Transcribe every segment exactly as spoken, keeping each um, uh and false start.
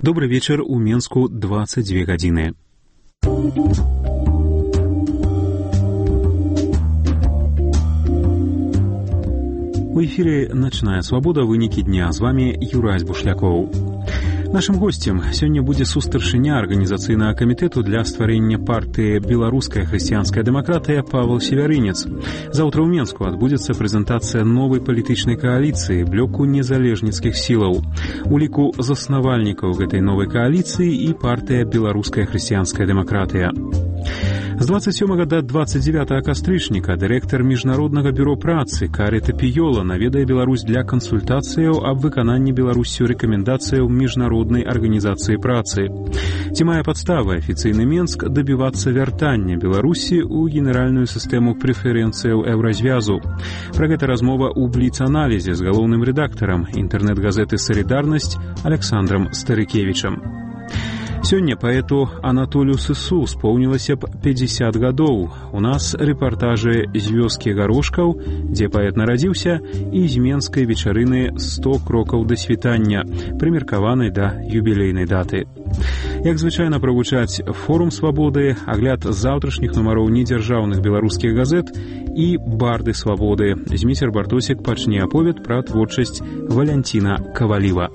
Добрый вечер, у Менску двадцать две гадзіны. У эфире «Ночная свобода», вынікі дня. З вами Юрась Бушлякоў. Нашим гостем сёння будзе сустаршыня арганізацыйнага камітэту для стварэння партыі «Беларуская хрысціянская дэмакратыя» Павел Севярынец. Заўтра ў Менску адбудзецца прэзентацыя новай палітычнай кааліцыі блоку незалежніцкіх сілаў. У ліку заснавальнікаў гэтай новай кааліцыі і партыя «Беларуская хрысціянская дэмакратыя». З двадцать сёмага да двадцать девятага кастрычніка дырэктар міжнароднага бюро працы Карыта Піёла наведае Беларусь для кансультацыяў аб выкананні Беларусю рэкамендацыяў міжнароднай арганізацыі працы. Ці мае падставы афіцыйны Менск дабівацца вяртання Беларусі ў генеральную сістэму прэферэнцыяў еўразвязу. Пра гэта размова ў бліц-аналізе з галоўным рэдактарам інтэрнэт-газеты «Салідарнасць» Александром Старыкевічам. Сёння паэту Анатолію Сысу споўнілася б пятьдесят гадоў. У нас рэпартажы з вёскі Гарошкаў, дзе паэт нарадзіўся, і з менскай вечарыны сто крокаў да світання, прымеркаванай да юбілейнай даты. Як звычайна правучаць форум свабоды, агляд заўтрашніх нумароў недзяржаўных беларускіх газет і барды свабоды. Зміцер Бартосік пачне аповед пра творчасць Валянціна Каваліва.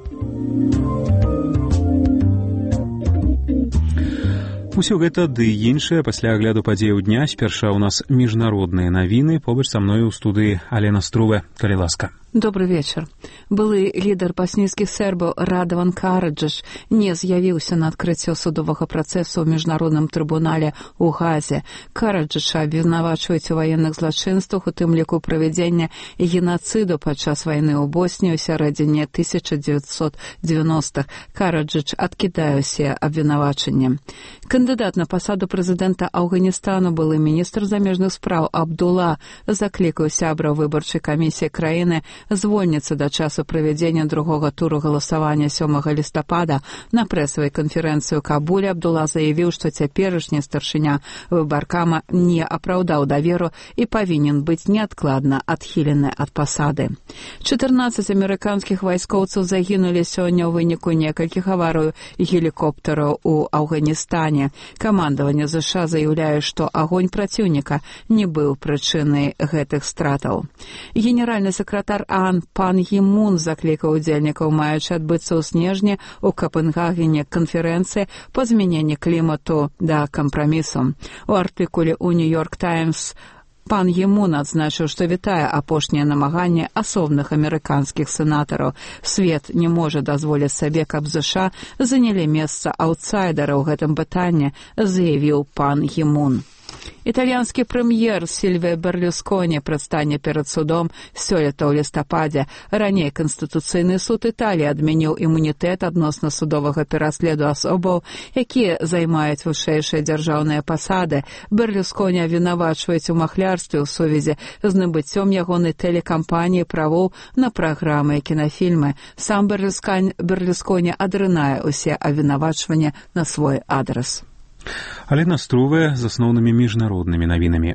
Усё гэта ды іншае пасля агляду падзеяў дня. Спярша ў нас міжнародныя навіны. Побач са мною ў студыі Алена Струве. Калі ласка. Добрый вечер. Былы лідар баснійскіх сербаў Радаван Караджыч не з'явіўся на адкрыццё судовага працэсу ў міжнародным трыбунале ў Газе. Караджыча абвінавачваюць у ваенных злачынствах, у тым ліку правядзення генацыду падчас вайны ў Босніі ў сярэдзіне тысяча дзевяцьсот дзевяностых. Караджыч адкідае ўсе абвінавачанні. Кандыдат на пасаду прэзідэнта Афганістану, былы міністр замежных спраў Абдула, заклікаў сябраў выбарчай камісіі краіны звольніцца да часу правядзення другога туру галасавання сёмага лістапада. На прэсавай канферэнцыі ў Кабуле Абдула заявіў, што цяперашні старшыня выбаркама не апраўдаў даверу і павінен быць неадкладна адхілены ад пасады. чатырнаццаць амерыканскіх вайскоўцаў загінулі сёння ў выніку некалькіх аварый гелікоптараў у Афганістане. Камандаванне ЗША заяўляе, што агонь праціўніка не быў прычынай гэтых стратаў. Генеральны сакратар ААН Пан Гі Мун заклікаў удзельнікаў, маючы адбыцца ў снежні ў Капенгагене канферэнцыі па змяненні клімату да кампрамісу. У артыкуле ў Нью-Йорк Таймс Пан Гі Мун адзначыў, што вітае апошнія намаганні асобных амерыканскіх сенатараў. Свет не можа дазволіць сабе, каб ЗША занялі месца аўтсайдара ў гэтым пытанні, заявіў пан Гі Мун. Італьянскі прэм'ер Сільвіа Берлюсконі прадстане перад судом сёлета ў лістападзе. Раней Канстытуцыйны суд Італіі адмяніў імунітэт адносна судовага пераследу асобаў, якія займаюць вышэйшыя дзяржаўныя пасады. Берлюсконі абвінавачваюць у махлярстве ў сувязі з набыццём ягонай тэлекампаніі правоў на праграмы і кінафільмы. Сам Берлюсконі адрынае ўсе абвінавачванні на свой адрас. Алена Струве з асноўнымі міжнароднымі навінамі.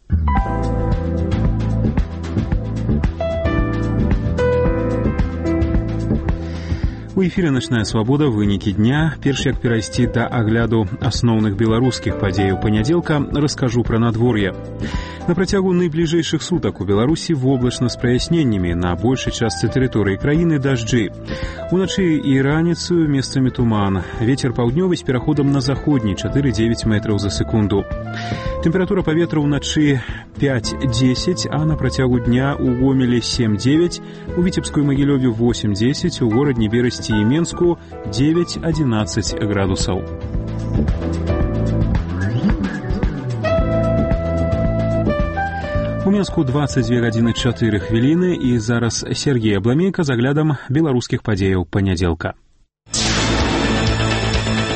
У эфіры «Ночная свобода», вынікі дня. Перш як перайсці да агляду асноўных беларускіх падзеяў панядзелка, раскажу пра надвор'е. На працягу найбліжэйшых сутак у Беларусі воблачна з праясненнямі, на большай частцы тэрыторыі краіны дажджы. Уначы і раніцаю месцамі туман. Вецер паўднёвы з пераходам на заходні чатыры-дзевяць метраў за секунду. Тэмпература паветра ўначы пяць-дзесяць, а на працягу дня у Гомелі сем-дзевяць, у Віцебску і Магілёве восем-дзесяць, у горадні Берасці і Менску дзевяць-адзінаццаць градусаў. У Менску двадцать две гадзіны чатыры хвіліны, і зараз Сергей Абламейка з аглядам беларускіх падзеяў панядзелка.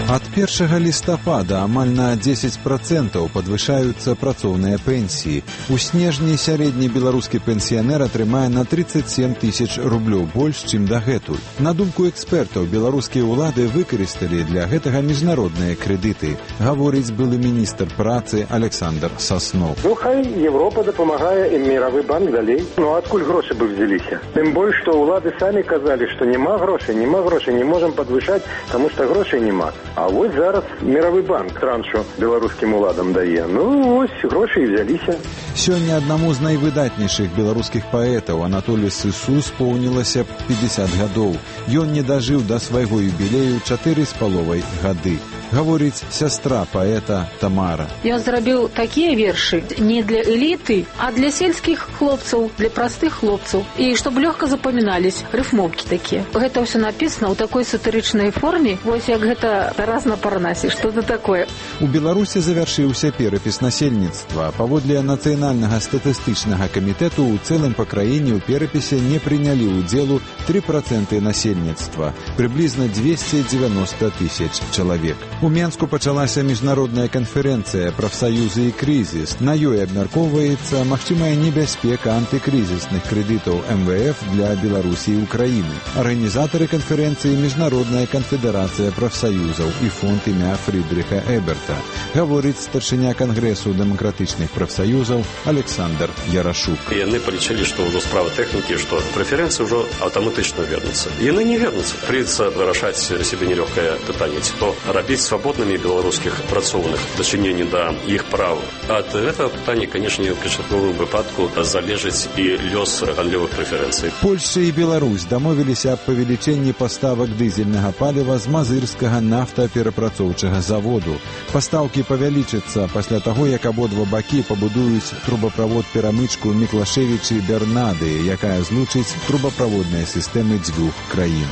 Ад першага лістапада амаль на дзесяць працэнтаў падвышаюцца працоўныя пенсіі. У снежні сярэдні беларускі пенсіянер атрымае на тридцать семь тысяч рублёў больш, чым дагэтуль. На думку экспертаў, беларускія ўлады выкарысталі для гэтага міжнародныя крэдыты, гаворыць былы міністр працы Александр Сасноў. Ну, хай Европа дапамагае, і мировы банк далей. Ну, адкуль грошы бы взяліся? Тым больш, што ўлады самі казалі, што няма грошай, няма грошай, не можам падвышаць, таму што грошай няма. А вось зараз мировы банк траншу беларускім уладам дае. Ну, вось грошы і взяліся. Сёння аднаму з найвыдатнейшых беларускіх паэтаў Анатолію Сысу споўнілася пятьдесят гадоў. Ён не дажыў да свайго юбілею чатыры з паловай гады. Гаворыць сястра паэта Тамара. Ён зрабіў такія вершы не для эліты, а для сельскіх хлопцаў, для простых хлопцаў. І щоб лёгка запамінались, рыфмовкі такія. Гэта ўсё напісана ў такой сатырычнай форме, вось як гэта Тарас на Парнасе, што-то такое. У Беларусі завяршыўся перапіс насельніцтва. Паводле нацыянальнага статыстычнага камітэту ў цэлым па краіне ў перапісе не прынялі ўдзелу тры працэнты насельніцтва, прыблізна двести девяносто тысяч чалавек. У Менску пачалася міжнародная канферэнцыя «Прафсаюзы і крызіс». На ёй абмяркоўваецца магчымая небяспека антыкрызісных крэдытаў эм вэ эф для Беларусі і Украіны. Арганізатары канферэнцыі Міжнародная канфедэрацыя прафсаюзаў і фонд імя Фрыдрыха Эберта. Гаворыць старшыня Кангрэсу дэмакратычных прафсаюзаў Александр Ярашук. Яны палічылі, што ўжо справа тэхнікі, што прэферэнцыі ўжо аўтаматычна вернуцца. Яны не вернуцца. Прыйдецца вырашаць сябе нелёгкае пытанне, ці то рабіць свабоднымі беларускіх працоўных дачыненні да іх праў. Ад гэтага пытання, канешне, у першачарговым выпадку залежыць і лёс гандлёвых прэферэнцый. Польшча і Беларусь дамовіліся аб павелічэнні паставак дызельнага паліва з мазырскага нафтаперапрацоўчага заводу. Пастаўкі павялічацца пасля таго, як абодва бакі пабудуюць трубаправод-перамычку Міклашевічы-Бернады, якая злучыць трубаправодныя сістэмы дзвюх краін.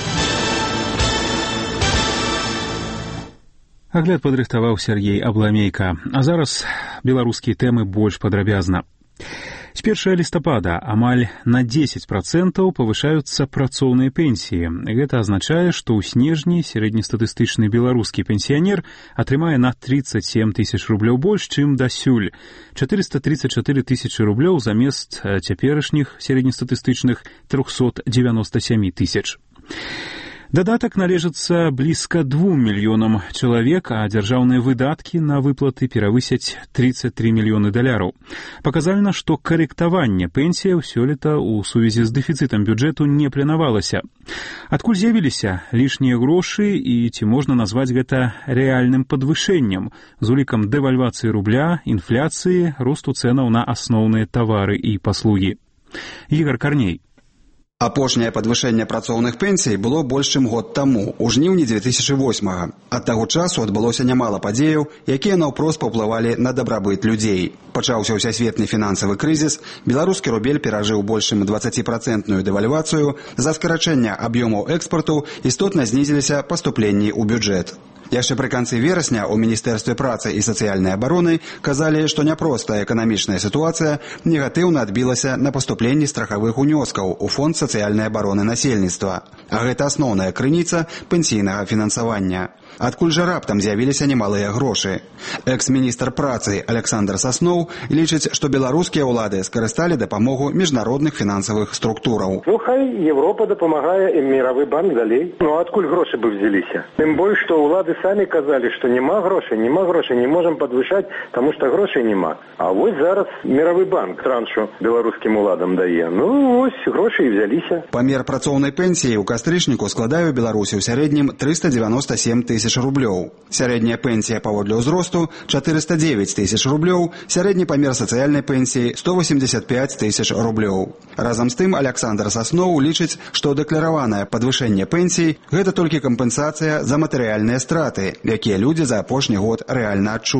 Агляд падрыхтаваў Сергей Абламейка. А зараз беларускія тэмы больш падрабязна. З першага лістапада амаль на дзесяць працэнтаў павышаюцца працоўныя пенсіі. Гэта азначае, што ў снежні сярэднестатыстычны беларускі пенсіянер атрымае на тридцать семь тысяч рублёў больш, чым дасюль. четыреста тридцать четыре тысячы рублёў замест цяперашніх сярэднестатыстычных триста девяносто семь тысяч. Дадатак належыцца блізка двум мільёнам чалавек, а дзяржаўныя выдаткі на выплаты перавысяць тридцать три мільёны даляраў. Паказальна, што карэктаванне пенсіяў сёлета ў сувязі з дэфіцытам бюджэту не планавалася. Адкуль з'явіліся лішнія грошы і ці можна назваць гэта рэальным падвышэннем з улікам дэвальвацыі рубля, інфляцыі, росту цэнаў на асноўныя тавары і паслугі. Ігор Карней. Апошняе падвышэнне працоўных пенсій было больш чым год таму, у жніўні две тысячи восьмага. Ад таго часу адбылося нямала падзеяў, якія наўпрост паўплывалі на дабрабыт людзей. Пачаўся ўсясветны фінансавы крызіс, беларускі рубель перажыў больш чым дваццаціпроцэнтную дэвальвацыю, за скарачэння аб'ёмаў экспарту істотна знізіліся паступленні ў бюджэт. Яшчэ пры канцы верасня ў Міністэрстве працы і сацыяльнай абароны казалі, што няпростая эканамічная сітуацыя негатыўна адбілася на паступленні страхавых унёскаў у фонд сацыяльнай абароны насельніцтва. А гэта асноўная крыніца пенсійнага фінансавання. Адкуль жа раптам з'явіліся немалыя грошы. Экс-міністр працы Александр Сасноў лічыць, што беларускія ўлады скарысталі дапамогу міжнародных фінансавых структураў. Ну, хай Европа дапамагае, і мировы банк далей. Ну, адкуль грошы бы взяліся? Тым больш, што ўлады самі казалі, што няма грошай, няма грошай, не можам падвышаць, таму што грошай няма. А вось зараз мировы банк траншу беларускім уладам дае. Ну, вось грошы і взяліся. Памер працоўнай пенсіі ў кастрычніку складае ў Беларусі ў сярэднім триста девяносто семь тысяч рублёў. Сярэдняя пенсія паводле ўзросту четыреста девять тысяч рублёў, сярэдні памер сацыяльнай пенсіі сто восемьдесят пять тысяч рублёў. Разам з тым Александр Сасноў лічыць, што дэклараванае падвышэнне пенсій гэта толькі кампенсацыя за матэрыяльныя страты, якія людзі за апошні год рэальна адчулі.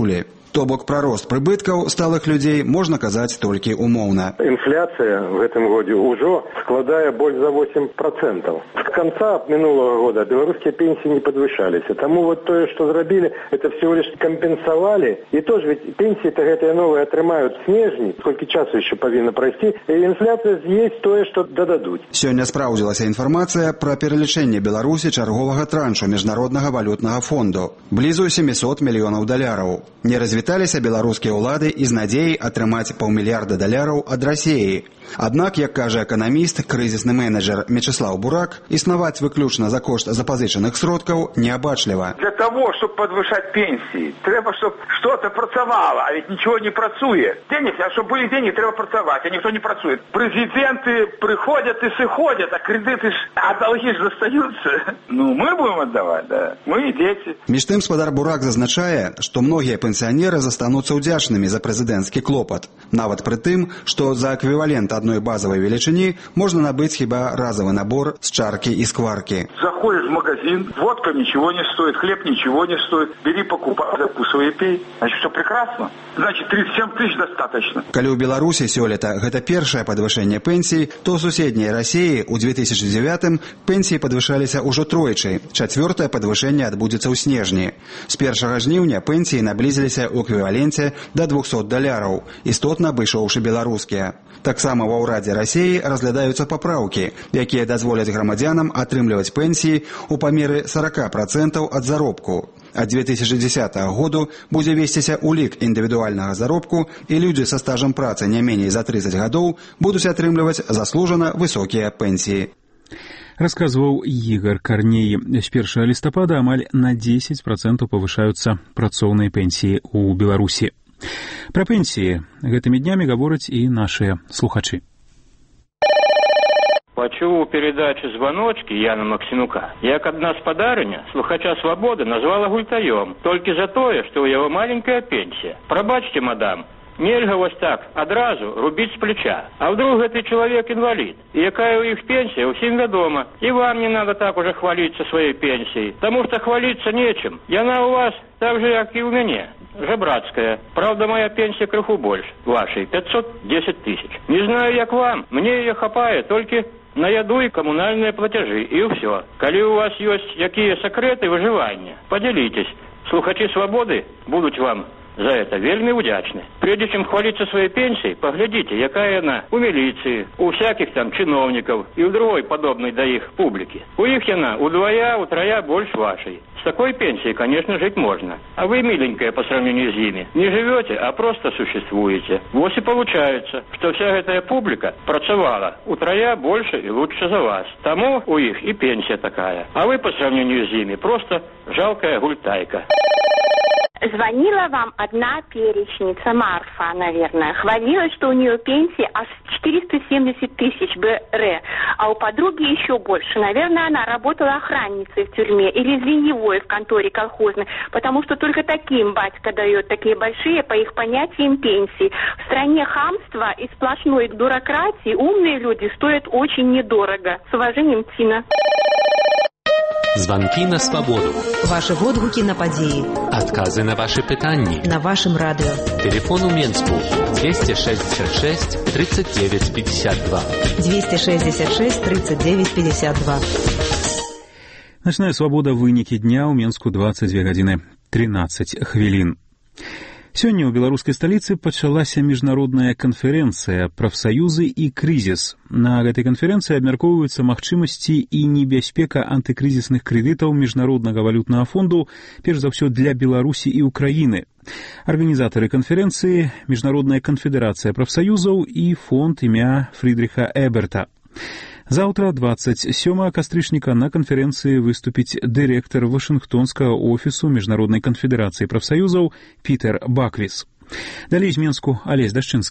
То бок пра рост прыбыткаў сталых людзей можна казаць толькі умоўна. Инфляция в этом году уже складае больше за восемь процентов. С конца минулого года белорусские пенсии не подвышались. Тому вот то, что зробили, это всего лишь компенсовали. И тоже ведь пенсии-то гэтые новые отрымают снежни. Сколько часу еще повинно пройти. И инфляция есть то, что додадут. Сёння спраўдзілася інфармацыя пра пералічэнне Беларусі чарговага траншу Міжнароднага валютнага фонду. Блізу сямісот мільёнаў даляраў. Не развіталіся беларускія ўлады і з надзеяй атрымаць паўмільярда даляраў ад Расіі. Аднак, як кажа эканаміст, крызісны менеджер Мячеслав Бурак, існаваць выключна за кошт запазычаных сродкаў неабачліва. Для того, чтобы подвышать пенсии, треба, чтобы что-то працавало, а ведь ничего не працуе. Денег, а чтобы были деньги, треба працавать, а никто не працует. Президенты приходят и сыходят, а кредиты, а долги же застаются. Ну, мы будем отдавать, да. Мы и дети. Між тым, спадар Бурак зазначае, што многія пенсіянеры застануцца ўдзячнымі за прэзідэнцкі клопат. Нават пры тым, што за эквівалент одной базовой величины можно набыть хіба разовый набор с чарки и скварки. Заходишь в магазин, водка ничего не стоит, хлеб ничего не стоит, бери, покупай, закусывай и пей. Значит, все прекрасно. Значит, тридцать семь тысяч достаточно. Калі ў Беларусі сёлета гэта першае падвышэнне пенсій, то ў суседняй Расіі ў две тысячи девятым пенсіі падвышаліся ўжо тройчы. Чацвёртае падвышэнне адбудзецца ў снежні. З першага жніўня пенсіі наблізіліся ў эквіваленце да двухсот даляраў, істотна абышоўшы беларускія. Таксама ва ўрадзе Расіі разглядаюцца папраўкі, якія дазволяць грамадзянам атрымліваць пенсіі ў памеры сорок процентов ад заробку. Ад две тысячи десятого году будзе весціся улік індывідуальнага заробку, і людзі са стажам працы не меней за тридцать гадоў будуць атрымліваць заслужана высокія пенсіі. Расказваў Ігор Карней. З першага лістапада амаль на десять процентов павышаюцца працоўныя пенсіі ў Беларусі. Пра пенсіі гэтымі днямі гавораць і нашыя слухачы. Почув у передачі «Звоночки» Яна Максимука, як одна спадарыня слухача «Свободы» назвала гультаём толькі за тое, што ў яго маленькая пенсія. Прабачце, мадам, нельга вось так адразу рубіць з плеча. А вдруг гэты чалавек інвалід? І якая ў іх пенсія, усім вядома. І вам не надо так уже хваліцца сваёй пенсіяй, таму што хваліцца нечым. Яна ў вас так же, як і ў мяне. Жабрацкая. Правда, моя пенсия крыху больше вашей, пятьсот десять тысяч. Не знаю, як вам, мне ее хапае только на яду и коммунальные платежи, и все. Коли у вас есть какие секреты выживания, поделитесь. Слухачи «Свободы» будут вам за это вельми удячны. Прежде чем хвалиться своей пенсией, поглядите, якая она у милиции, у всяких там чиновников и у другой подобной до их публики. У их она удвоя, утроя больше вашей. С такой пенсией, конечно, жить можно. А вы, миленькая, по сравнению с ними, не живете, а просто существуете. Вот и получается, что вся эта публика працевала утроя больше и лучше за вас. Тому у их и пенсия такая. А вы, по сравнению с ними, просто жалкая гультайка. Звонила вам одна перечница, Марфа, наверное. Хвалилась, что у нее пенсия аж четыреста семьдесят тысяч БР, а у подруги еще больше. Наверное, она работала охранницей в тюрьме или звеньевой в конторе колхозной, потому что только таким батька дает такие большие, по их понятиям, пенсии. В стране хамства и сплошной бюрократии умные люди стоят очень недорого. С уважением, Тина. Звонки на свободу. Ваши водгуки на подеи. Отказы на ваши пытанни. На вашем радио. Телефон у Менску двести шестьдесят шесть тридцать девять пятьдесят два. двести шестьдесят шесть тридцать девять пятьдесят два. Ночная свобода. Вынікі дня ў Менску двадцать две гадзіны тринадцать хвілін. Сёння ў беларускай сталіцы пачалася міжнародная канферэнцыя «Прафсаюзы і крызіс». На гэтай канферэнцыі абмяркоўваюцца магчымасці і небяспека антыкрызісных крэдытаў Міжнароднага валютнага фонду, перш за ўсё для Беларусі і Украіны. Арганізатары канферэнцыі – Міжнародная канфедэрацыя прафсаюзаў і фонд імя Фрыдрыха Эберта. Заўтра, двадцать сёмага кастрычніка, на канферэнцыі выступіць дырэктар Вашынгтонскага офісу Міжнароднай канфедэрацыі прафсаюзаў Пітер Баквіс. Далей з Менску Алесь Дашчынскі.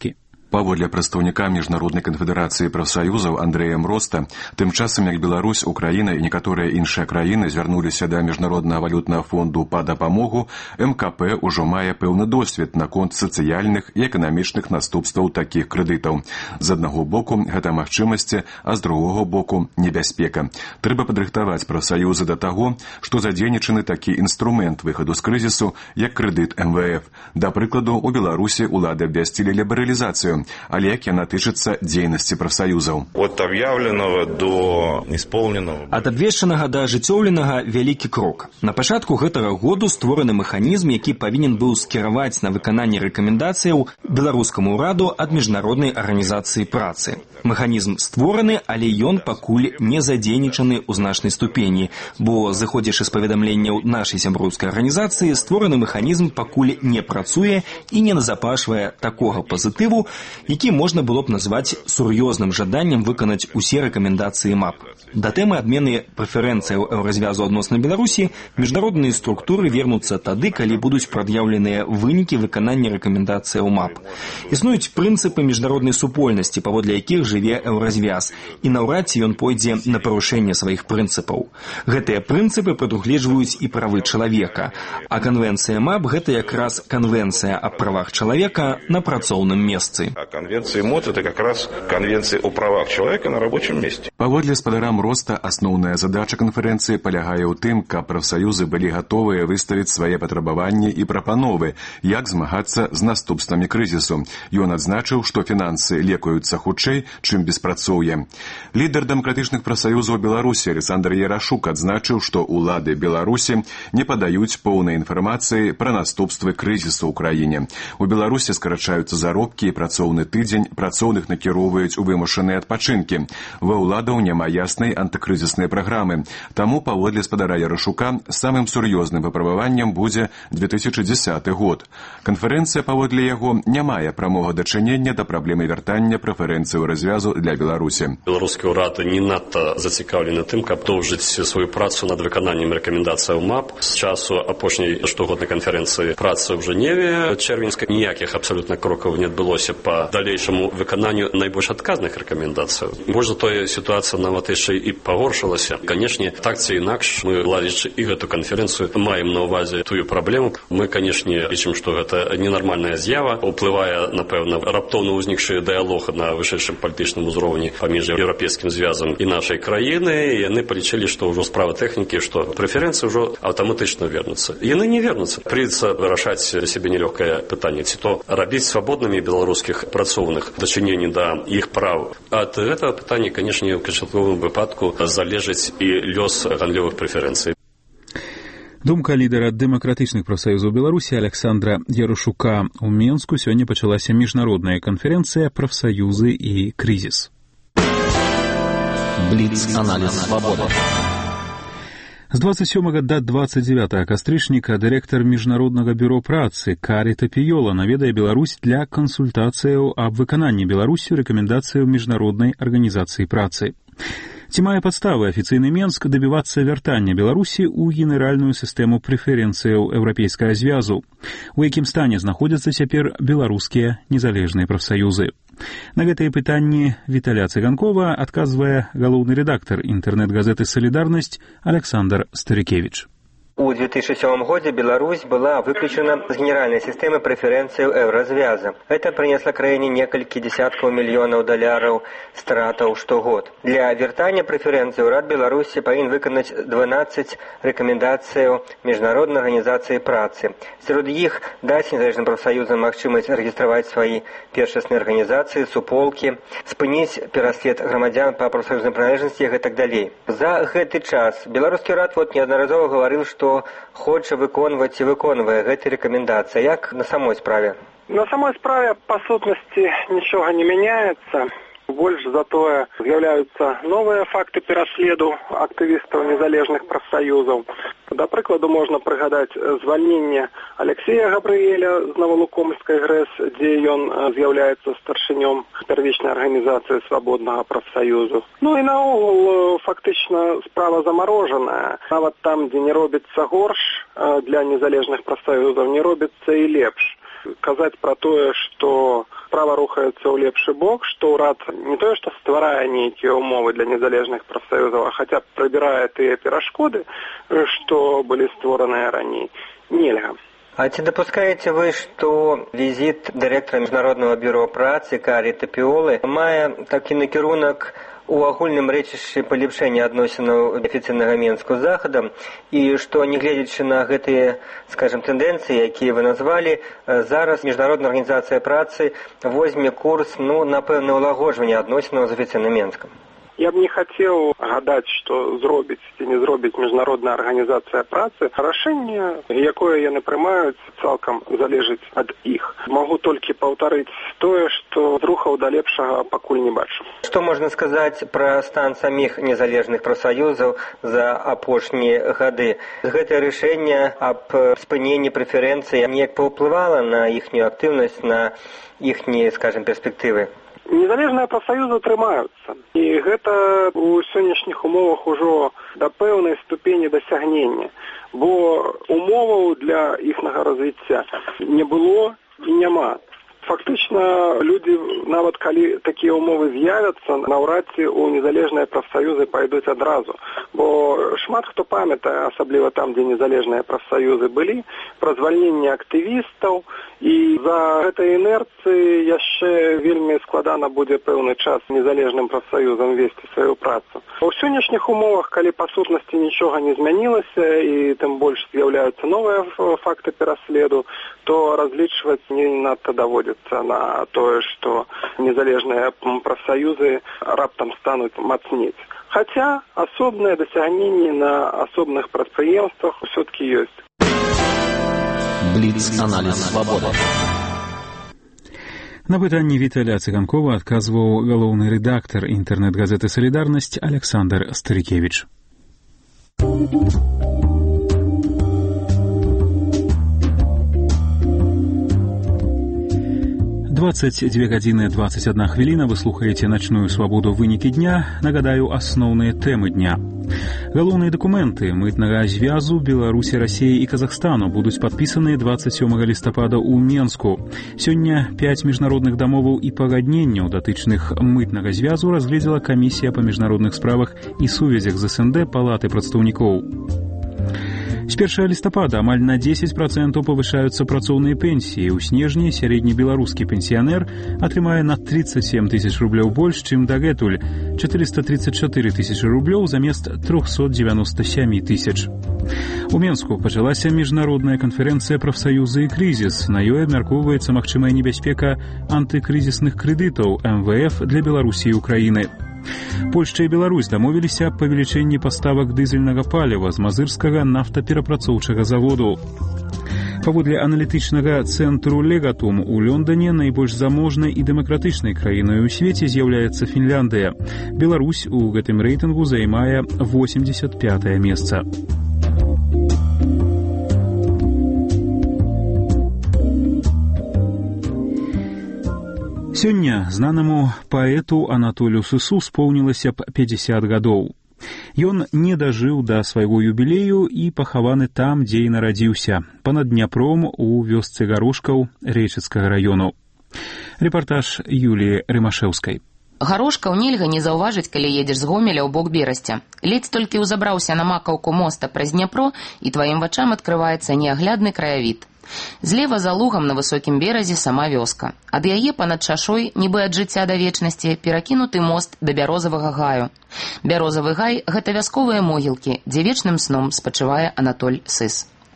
Паводле прадстаўніка міжнароднай канфедэрацыі прафсаюзаў Андрэя Мроста, тым часам як Беларусь, Украіна і некаторыя іншыя краіны звярнуліся да міжнароднага валютнага фонду па дапамогу, эм ка пэ ўжо мае пэўны досвед наконт сацыяльных і эканамічных наступстваў такіх крэдытаў. З аднаго боку гэта магчымасці, а з другога боку небяспека. Трэба падрыхтаваць прафсаюзы да таго, што задзейнічаны такі інструмент выхаду з крызісу, як крэдыт эм вэ эф. Да прыкладу, у Беларусі ўлады абвясцілі лібералізацыю, але як яна тычыцца дзейнасці прафсаюзаў. От аб'яўленага до исполненага. Ад абвешчанага да ажыццёўленага вялікі крок. На пачатку гэтага году створаны механізм, які павінен быў скіраваць на выкананне рэкамендацыяў беларускаму ўраду ад міжнароднай арганізацыі працы. Механізм створаны, але ён пакуль не задзейнічаны ў значнай ступені, бо, зыходзячы з паведамленняў нашай сяброўскай арганізацыі, створаны механізм пакуль не працуе і не назапашвае такога пазітыву, які можна было б назваць сур'ёзным жаданнем выканаць усе рэкамендацыі МАП. Да тэмы адмены прэферэнцыяў еўразвязу адносна Беларусі міжнародныя структуры вернуцца тады, калі будуць прад'яўленыя вынікі выканання рэкамендацыяў МАП. Існуюць прынцыпы міжнароднай супольнасці, паводле якіх жыве еўразвяз, і наўрад ці ён пойдзе на парушэнне сваіх прынцыпаў. Гэтыя прынцыпы прадугледжваюць і правы чалавека, а канвенцыя МАП – гэта якраз канвенцыя аб правах чалавека на працоўным месцы. А конвенция МОТ – это как раз конвенция о правах человека на рабочем месте. Паводле спадара Мроста, асноўная задача канферэнцыі палягае ў тым, каб прафсаюзы былі гатовыя выставіць свае патрабаванні і прапановы, як змагацца з наступствамі крызісу. Ён адзначыў, што фінансы лекуюцца хутчэй, чым беспрацоўе. Лідар дэмакратычных прафсаюзаў Беларусі Александр Ярашук адзначыў, што ўлады Беларусі не падаюць поўнай інфармацыі пра наступствы крызісу ў краіне. У Беларусі скарачаюцца заробкі і працоўны тыдзень, працоўных накіроўваюць у вымушаныя адпачынкі. Ва ўладаў няма яснай антыкрызіснай праграмы. Таму, паводле спадара Ярашука, самым сур'ёзным выпрабаваннем будзе две тысячы дзесяты год. Канферэнцыя, паводле яго, не мае прамога дачынення да праблемы вяртання прэферэнцыі развязу для Беларусі. Беларускі ўрад не надта зацікаўлены тым, каб доўжыць сваю працу над выкананнем рэкамендацыяў МАП. З часу апошняй штогоднай канферэнцыі працы ў Жэневе чэрвеньскай ніякіх абсалютна крокаў не адбылося па далейшаму выкананню найбольш адказных рэкамендацыяў. Больш за тое, сітуацыя нават яшчэ і пагоршылася. Канешне, так ці інакш, мы, ладзячы і гэту канферэнцыю, маем на ўвазе тую праблему. Мы, канешне, лічым, што гэта ненармальная з'ява, уплывае, напэўна, раптоўна ўзнікшы дыялог на вышэйшым палітычным узроўні паміж еўрапейскім звязам і нашай краіны, і яны палічылі, што ўжо справа тэхнікі, што прэферэнцыі ўжо аўтаматычна вернуцца. Яны не вернуцца. Прыйдзецца вырашаць сябе нелёгкае пытанне, ці то рабіць свабоднымі беларускіх працоўных дачыненні да іх праў. Ад гэтага пытання, канешне, ў канчатковым выпадку залежыць і лёс гандлёвых прэферэнцый. Думка лідара дэмакратычных прафсаюзаў Беларусі Александра Ярашука. У Менску сёння пачалася міжнародная канферэнцыя «Прафсаюзы і крызіс». Бліц-аналіз свабоды. З двадцать сёмага да двадцать дзевятага кастрычніка дырэктар міжнароднага бюро працы Карі Тапіёла наведае Беларусь для кансультацыяў аб выкананні Беларусю рэкамендацыяў міжнароднай арганізацыі працы. Ці мае падставы афіцыйны Менск дабівацца вяртання Беларусі ў генеральную сістэму прэферэнцыяў еўрапейскага звязу? У якім стане знаходзяцца цяпер беларускія незалежныя прафсаюзы? На гэтыя пытанні Віталя Цыганкова адказвае галоўны рэдактар інтэрнэт-газеты «Салідарнасць» Александр Старыкевіч. У две тысячи седьмом году Беларусь была выключена с генеральной системы преференций Евразвяза. Это принесло краине несколько десятков миллионов долларов стратов штогод. Для вертания преференций Урад Беларуси повинен выполнить двенадцать рекомендаций Международной организации працы. Среди них дать незалежным профсоюзам возможность регистрировать свои первостные организации, суполки, спынить пераслед громадян по профсоюзной принадлежности и так далее. За этот час белорусский Урад вот неодноразово говорил, что хоча выконваць і выконвае гэты рэкамендацыі. Як на самой справе? На самой справе, па сутнасці, нічога не мяняецца. Больш затое з'яўляюцца новыя факты пераследу актывістаў незалежных прафсаюзаў. Да прыкладу можна прыгадаць звальненне Алексея Габрыэля з Навалукомскай ГРЭС, дзе ён з'яўляецца старшынём первичнай арганізацыі свабоднага прафсаюзу. Ну і наогул фактычна справа замарожаная. Нават там, дзе не робіцца горш для незалежных прафсаюзаў, не робіцца і лепш. Казаць пра тое, што справа рухаецца ў лепшы бок, што ўрад не тое, што стварае нейкія ўмовы для незалежных прафсаюзаў, а хаця б прыбірае тыя перашкоды, што былі створаныя раней, нельга. А ці дапускаеце вы, што візіт дырэктара Міжнароднага бюро працы Карі Тапіолы мае такі накірунак у агульным рэчышчы палепшэння адносінаў афіцыйнага Менску з захадам, і што, нягледзячы на гэтыя, скажем, тэндэнцыі, якія вы назвалі, зараз Міжнародная арганізацыя працы возьме курс, ну, на пэўнае ўлагоджванне адносінаў з афіцыйным Менскам. Я б не хацеў гадаць, што зробіць ці не зробіць Міжнародная арганізацыя працы. Рашэнне, якое яны прымаюць, цалкам залежыць ад іх. Магу толькі паўтарыць тое, што рухаў да лепшага пакуль не бачу. Што можна сказаць пра стан саміх незалежных прафсаюзаў за апошнія гады? Гэтае рашэнне аб спыненні прэферэнцый неяк паўплывала на іхнюю актыўнасць, на іхнія, скажем, перспектывы? Незалежныя прафсаюзы трымаюцца. І гэта ў сённяшніх умовах ужо да пэўнай ступені дасягнення. Бо умоваў для іхнага развіцця не было і няма. Фактычна, людзі, нават калі такія ўмовы з'явяцца, наўрад ці ў незалежныя прафсаюзы пайдуць адразу. Бо шмат хто памятае, асабліва там, дзе незалежныя прафсаюзы былі, пра звальненне актывістаў, і за гэтай інерцыі яшчэ вельмі складана будзе пэўны час незалежным прафсаюзам весці сваю працу. У сённяшніх умовах, калі па сутнасці нічога не змянілася і тым больш з'яўляюцца новыя факты пераследу, то разлічваць не надта даводзіцца на тое, што незалежныя прафсаюзы раптам стануць мацнець. Хаця асобныя дасягненні на асобных прадпрыемствах усё-таки ёсць. Бліц-аналіз свабоды. На пытанні Віталя Цыганкова адказваў галоўны рэдактар інтэрнэт-газеты «Салідарнасць» Александр Старыкевіч. двадцать две гадзіны двадцать одна хвіліна. Вы слухаеце начную свабоду вынікі дня. Нагадаю, асноўныя тэмы дня. Галоўныя дакументы мытнага звязу Беларусі, Расіі і Казахстану будуць падпісаныя двадцать сёмага лістапада ў Менску. Сёння пяць міжнародных дамоваў і пагадненняў датычных мытнага звязу разгледзела камісія па міжнародных справах і сувязях з эс эн дэ Палаты прадстаўнікоў. З першага лістапада амаль на дзесяць працэнтаў павышаюцца працоўныя пенсіі. У снежні сярэдні беларускі пенсіянер атрымае на тридцать семь тысяч рублёў больш, чым дагэтуль – четыреста тридцать четыре тысячи рублёў замест триста девяносто семь тысяч. У Менску пачалася міжнародная канферэнцыя прафсаюзы і крызіс. На ёй абмяркоўваецца магчымая небяспека антыкрызісных крэдытаў эм вэ эф для Беларусі і Украіны. Польшча і Беларусь дамовіліся аб павелічэнні паставак дызельнага паліва з мазырскага нафтаперапрацоўчага заводу. Паводле аналітычнага цэнтру Легатум у Лондоне найбольш заможнай і дэмакратычнай краінай у свеце з'яўляецца Фінляндыя. Беларусь у гэтым рэйтынгу займае восемьдесят пятое месца. Сёння знанаму паэту Анатолію Сысу споўнілася б пятьдесят гадоў. Ён не дажыў да свайго юбілею і пахаваны там, дзе і нарадзіўся, панад Дняпром у вёсцы Гарошкаў Рэчыцкага раёну. Рэпартаж Юліі Рымашэўскай. Гарошкаў нельга не заўважыць, калі едзеш з Гомеля ў бок Берасця. Ледзь толькі ўзабраўся на макаўку моста праз Дняпро, і тваім вачам адкрываецца неаглядны краявід. Злева за лугам на высокім беразе сама вёска. Ад яе панад чашой, нібы ад жыцця да вечнасці, перакінуты мост да бярозавага гаю. Бярозавы гай – гэта вясковыя могілкі, дзе вечным сном спачывае Анатоль Сыс.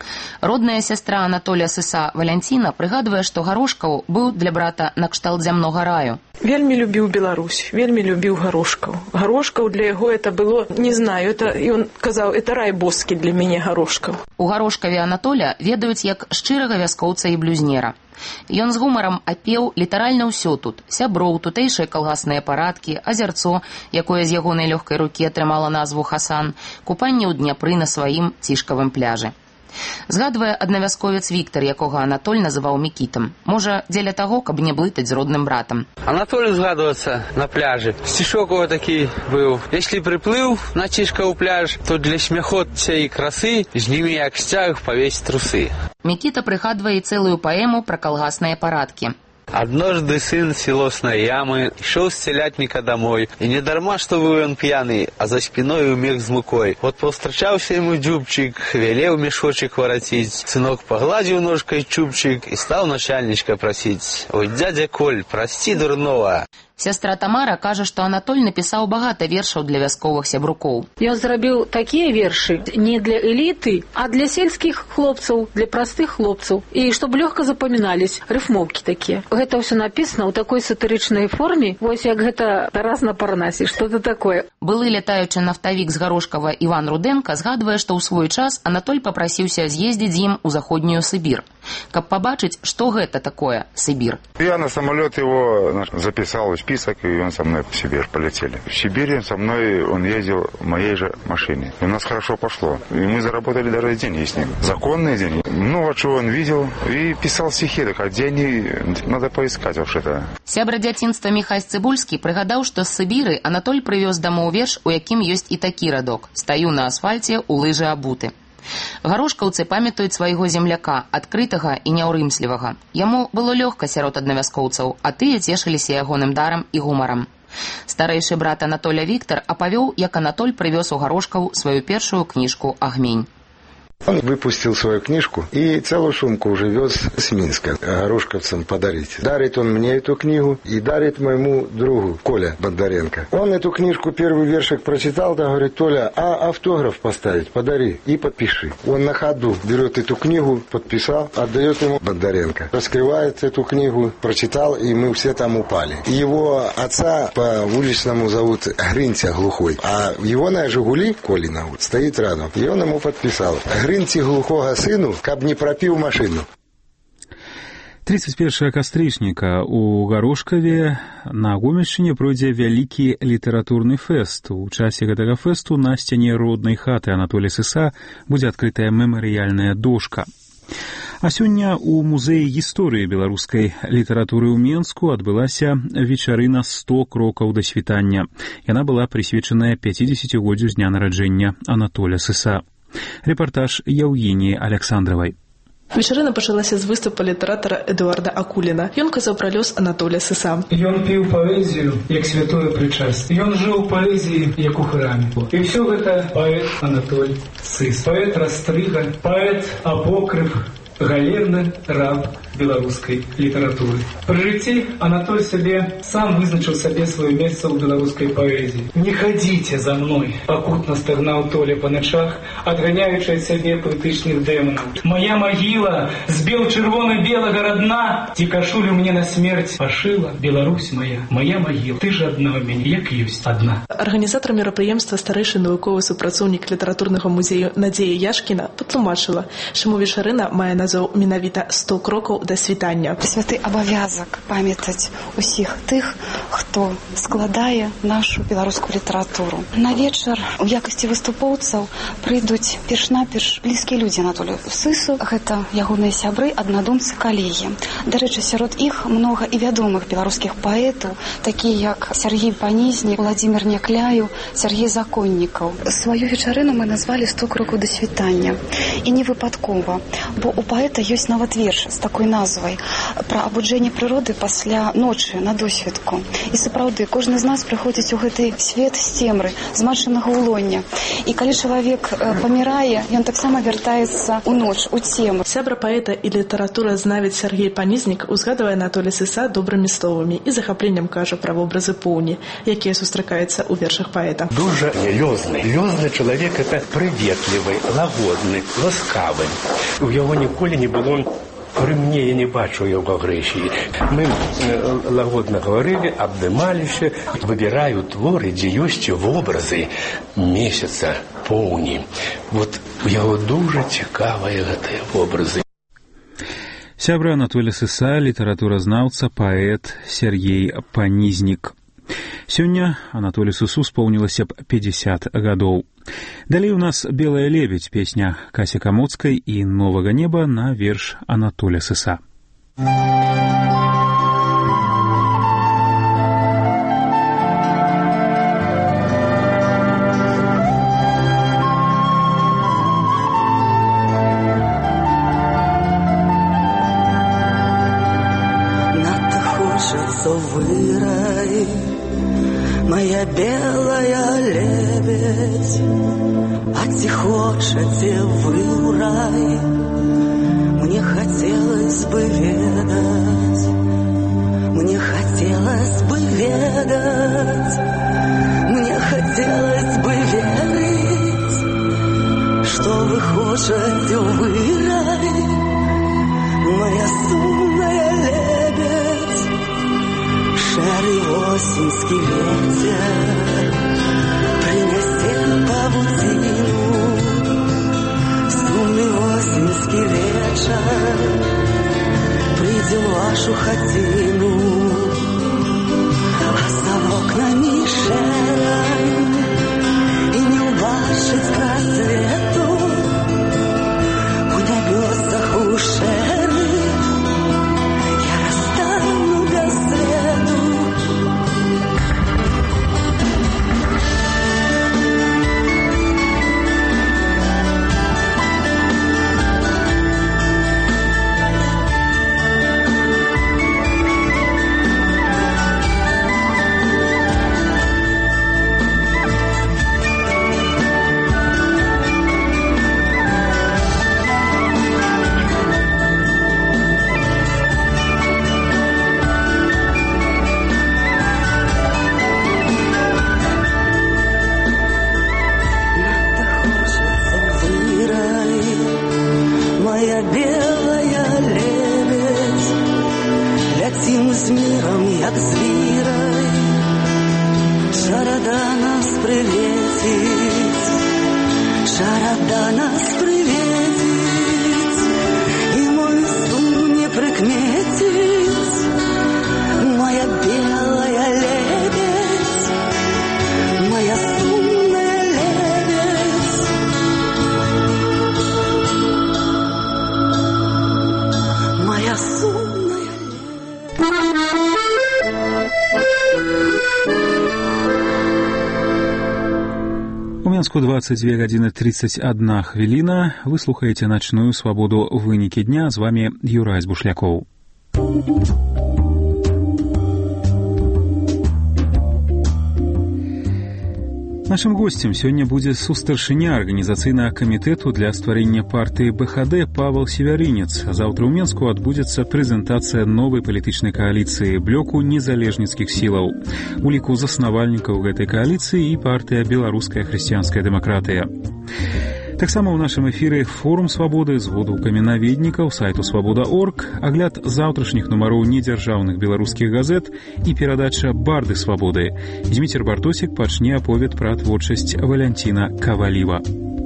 Родная сястра Анатоля Сыса Валянціна прыгадвае, што Гарошкаў быў для брата накшталт зямнога раю. Вельмі любіў Беларусь, вельмі любіў Гарошкаў. Гарошкаў для яго это было, не знаю, это, і он казаў, это рай боскі для мяне Гарошкаў. У Гарошкаве Анатоля ведаюць як шчырага вяскоўца і блюзнера. Ён з гумарам апеў літаральна ўсё тут. Сяброў, тутэйшыя калгасныя парадкі, азярцо, якое з ягонай лёгкай рукі атрымала назву Хасан, купанне ў Дняпры на сваім цішкавым пляжы. Згадвае аднавясковец Віктар, якога Анатоль называў Мікітам. Можа, дзеля таго, каб не блытаць з родным братам. Анатоль згадваецца на пляжы. Стишок его такі быў. Если приплыў на цішкавы пляж, то для смяхотця і красы знімі як сцяг павесь трусы. Мікіта прыгадвае і цэлую паэму пра калгасныя парадкі. Однажды сын силосной ямы шел с телятника домой. И не дарма, что был он пьяный, а за спиной умех с мукой. Вот повстречался ему дюбчик, велел мешочек воротить. Сынок погладил ножкой чубчик и стал начальничка просить. Ой, дядя Коль, прости дурного. Сястра Тамара кажа, што Анатоль напісаў багата вершаў для вясковых сябрукоў. Ён зрабіў такія вершы не для эліты, а для сельскіх хлопцаў, для простых хлопцаў. І щоб лёгка запамінались, рыфмоўкі такія. Гэта ўсё напісана ў такой сатырычнай форме, вось як гэта Тарас на Парнасе, што-то такое. Былы лятаючы нафтавік з Гарошкава Іван Руденко згадвае, што ў свой час Анатоль папрасіўся з'ездзіць з ім у заходнюю Сыбір, каб пабачыць, што гэта такое Сыбір. Я на самолет его записал в список, и он со мной в Сибирь полетели. В Сибири со мной он ездил в моей же машине. И у нас хорошо пошло. И мы заработали даже деньги с ним. Законные деньги. Много чего он видел и писал стихи. Так, а деньги надо поискать вообще-то. Сябра дзяцінства Міхась Цыбульскі прыгадаў, што з Сыбіры Анатоль прывёз дамоў верш, у якім ёсць і такі радок: «Стаю на асфальце, у лыжы абуты». Гарошкаўцы памятаюць свайго земляка, адкрытага і няўрымслівага. Яму было лёгка сярод аднавяскоўцаў, а тыя цешыліся ягоным дарам і гумарам. Старэйшы брат Анатоля Віктар апавёў, як Анатоль прывёз у Гарошкаў сваю першую кніжку «Агмень». Он выпустил свою книжку и целую сумку уже вез с Минска горошковцам подарить. Дарит он мне эту книгу и дарит моему другу Коля Бондаренко. Он эту книжку, первый вершик прочитал, да, говорит: Толя, а автограф поставить? Подари и подпиши. Он на ходу берет эту книгу, подписал, отдает ему Бондаренко. Раскрывает эту книгу, прочитал, и мы все там упали. Его отца по уличному зовут Гринтя Глухой, а его на «Жигули» Колина вот, стоит рядом, и он ему подписал: Гринці глухога сыну, каб не прапіў машину. тридцать первого кастрычніка у Гарошкаве на Гомельшчыне пройдзе вялікі літаратурны фэст. У часе гэтага фэсту на сцяне роднай хаты Анатоля Сыса будзе адкрытая мемарыяльная дошка. А сёння у музеі гісторыі беларускай літаратуры ў Менску адбылася вечарына сто крокаў да світання. Яна была прысвечаная пяцідзесяцігоддзю з дня нараджэння Анатоля Сыса. Репортаж Яўгеніі Александровай. Вечарына пачалася з выступа літаратара Эдуарда Акуліна. Ён казаў пра лёс Анатоля Сыса. Ён піў паэзію як святое прычасце. Ён жыў паэзіі як у храме. І ўсё гэта паэт Анатоль Сыс. Паэт растрыга, паэт апокрыф, галерны раб беларускай літаратуры. Пры жыцці Анатоль сабе сам вызначыў сабе сваё месца ў беларускай паэзіі. «Не хадзіце за мной», пакутна стагнаў Толя па начах, адганяючы ад сябе паэтычных дэманаў. «Моя магіла з бел-чырвона-белага радна, ці кашулю мне на смерць пашыла, Беларусь моя, моя магіла, ты ж адна ў мяне, як ёсць адна». Арганізатар мерапрыемства старэйшы навуковы супрацоўнік літаратурнага музею Надзея Яшкіна патлумачыла, чаму вечарына мае назву менавіта «сто крокаў да світання». Святы абавязак памятаць усіх тых, хто складае нашу беларускую літаратуру. На вечар у якасці выступоўцаў прыйдуць перш-наперш блізкія людзі Анатолю Сысу. Гэта ягоныя сябры, аднадумцы, калегі. Дарэчы, сярод іх многа і вядомых беларускіх паэтаў, такія як Сергей Панізнік, Владзімір Някляю, Сергей Законнікаў. Сваю вечарыну мы назвалі «сто крокаў да світання». І не выпадкова, бо у паэта ёсць нават верш з такой назвай. пра абуджэнне прыроды пасля ночы на досведку. І сапраўды, кожны з нас прыходзіць у гэты свет з цемры, змачанага ў лоне. І калі чалавек памірае, ён таксама вяртаецца ў ноч, у цемру. Сябра паэта і літаратуразнавец Сергей Панізнік узгадвае Анатолія Сыса добрымі словамі і захапленнем кажа пра вобразы поўні, якія сустракаюцца ў вершах паэта. Дуже лёзны. Лёзны чалавек — это прыветлівы, лагодны, ласкавы. У яго ніколі не было пры мне, я не бачу яго агрэсіі. Мы лагодна гаварылі, абдымаліся, выбіраю творы, дзе ёсць вобразы месяца, поўні. Вот у яго дуже цікавыя гэтыя вобразы. Сябра Анатолия Сыса, літаратуразнаўца, паэт Сергей Панізнік. Сёння Анатолию Сысу споўнілася б пятьдесят гадоў. Далей у нас «Белая лебедь», песня Касі Камоцкай і «Новага неба» на верш Анатолия Сыса. Вырай, моя белая лебедь, а ці хочаце вы ў рай? Мне хотелось бы ведать, мне хотелось бы ведать, мне хотелось бы верить, что вы хочаце вы рай, моя сумная лебедь. Шэры осеньскі ветер принесе павуцину, сумны осеньскі вечар прыйдзе ў вашу хаціну, а за окнамі шэрань і не ўбачыць прасвету у нябёсах у шэры. двадцать две гадзіны тридцать одна хвіліна. Вы слухаеце «Начную свабоду» вынікі дня. З вами Юрась Бушлякоў. Нашым госцем сёння будзе сустаршыня арганізацыйнага камітэту для стварэння партыі бэ ха дэ Павел Севярынец. Заўтра ў Менску адбудзецца прэзентацыя новай палітычнай кааліцыі блоку незалежніцкіх сілаў. У ліку заснавальнікаў гэтай кааліцыі і партыя «Беларуская хрысціянская дэмакратыя». Таксама ў нашым эфіры форум свабоды, зводаўкамі наведнікаў сайту свабода точка орг, агляд заўтрашніх нумароў недзяржаўных беларускіх газет і перадача «Барды свабоды». Зміцер Бартосік пачне аповед пра творчасць Валянціна Каваліва.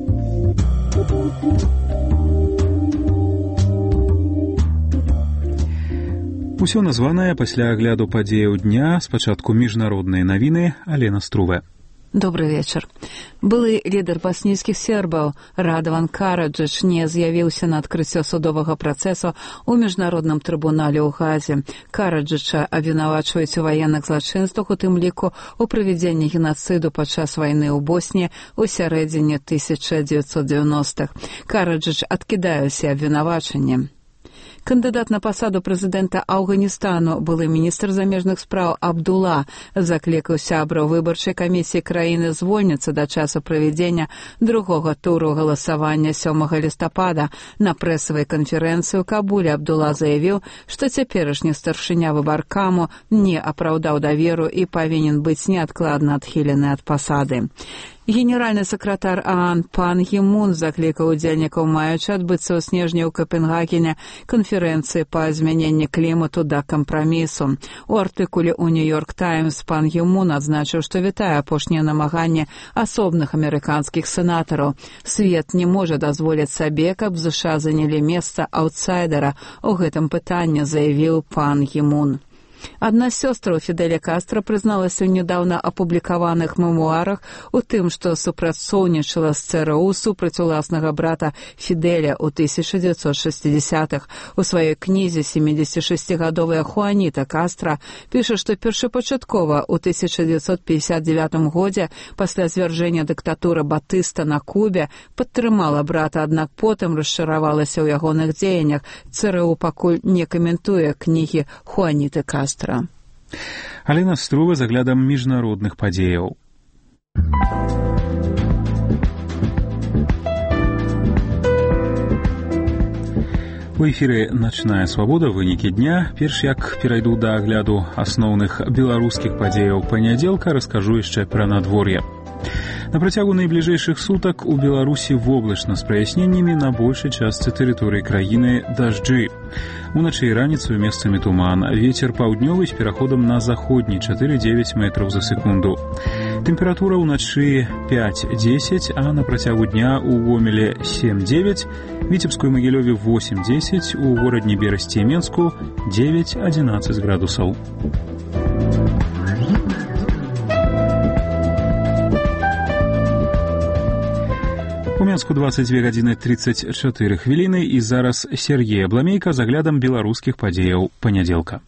Усё названае пасля агляду падзеяў дня, спачатку міжнародныя навіны, Алена Струве. Добрый вечар. Былы лідар баснійскіх сербаў Радаван Караджыч не з'явіўся на адкрыццё судовага працэсу ў міжнародным трыбунале ў Газе. Караджыча абвінавачваюць у ваенных злачынствах, у тым ліку ў правядзенні генацыду падчас вайны ў Босніі ў сярэдзіне тысяча дзевяцьсот дзевяностых. Караджыч адкідае ўсе абвінавачанні. Кандыдат на пасаду прэзідэнта Афганістану, былы міністр замежных спраў Абдула, заклікаў сябраў выбарчай камісіі краіны звольніцца да часу правядзення другога туру галасавання сёмага лістапада. На прэсавай канферэнцыі ў Кабуле Абдула заявіў, што цяперашні старшыня выбаркаму не апраўдаў даверу і павінен быць неадкладна адхілены ад пасады. Генеральны сакратар ААН Пан Гі Мун заклікаў удзельнікаў маючы адбыцца ў снежні ў Капенгагене канферэнцыі па змяненні клімату да кампрамісу. У артыкуле ў Нью-Йорк Таймс Пан Гі Мун адзначыў, што вітае апошнія намаганні асобных амерыканскіх сенатараў. Свет не можа дазволіць сабе, каб ЗША занялі месца аўтсайдера. У гэтым пытанні заявіў Пан Гі Мун. Адна з сёстраў Фідэля Кастра прызналася ў нядаўна апублікаваных мемуарах у тым, што супрацоўнічала з ЦРУ супраць уласнага брата Фідэля ў тысяча дзевяцьсот шэсцідзясятых. У сваёй кнізе семідзесятшасцігадовая Хуаніта Кастра піша, што першапачаткова ў тысяча дзевяцьсот пятьдесят девятым годзе пасля звяржэння дыктатуры Батыста на Кубе падтрымала брата, аднак потым расчаравалася ў ягоных дзеяннях. ЦРУ пакуль не каментуе кнігі Хуаніты Кастра. Алена Струва з аглядам міжнародных падзеяў. У эфіры «Начная свабода», вынікі дня. Перш як перайду да агляду асноўных беларускіх падзеяў панядзелка, раскажу яшчэ пра надвор'е. На працягу найбліжэйшых сутак у Беларусі воблачна з праясненнямі, на большай частцы тэрыторыі краіны дажджы. Уначы і раніцаю месцамі туман, вецер паўднёвы з пераходам на заходні чатыры-дзевяць метраў за секунду. Тэмпература ўначы пяць-дзесяць, а на працягу дня у Гомеле сем-дзевяць, Віцебску і Магілёве восем-дзесяць, у горадні Берасці і Менску дзевяць-адзінаццаць градусаў. У Менску двадцать две гадзіны тридцать чатыры хвіліны, і зараз Сергей Абламейка з аглядам беларускіх падзеяў панядзелка.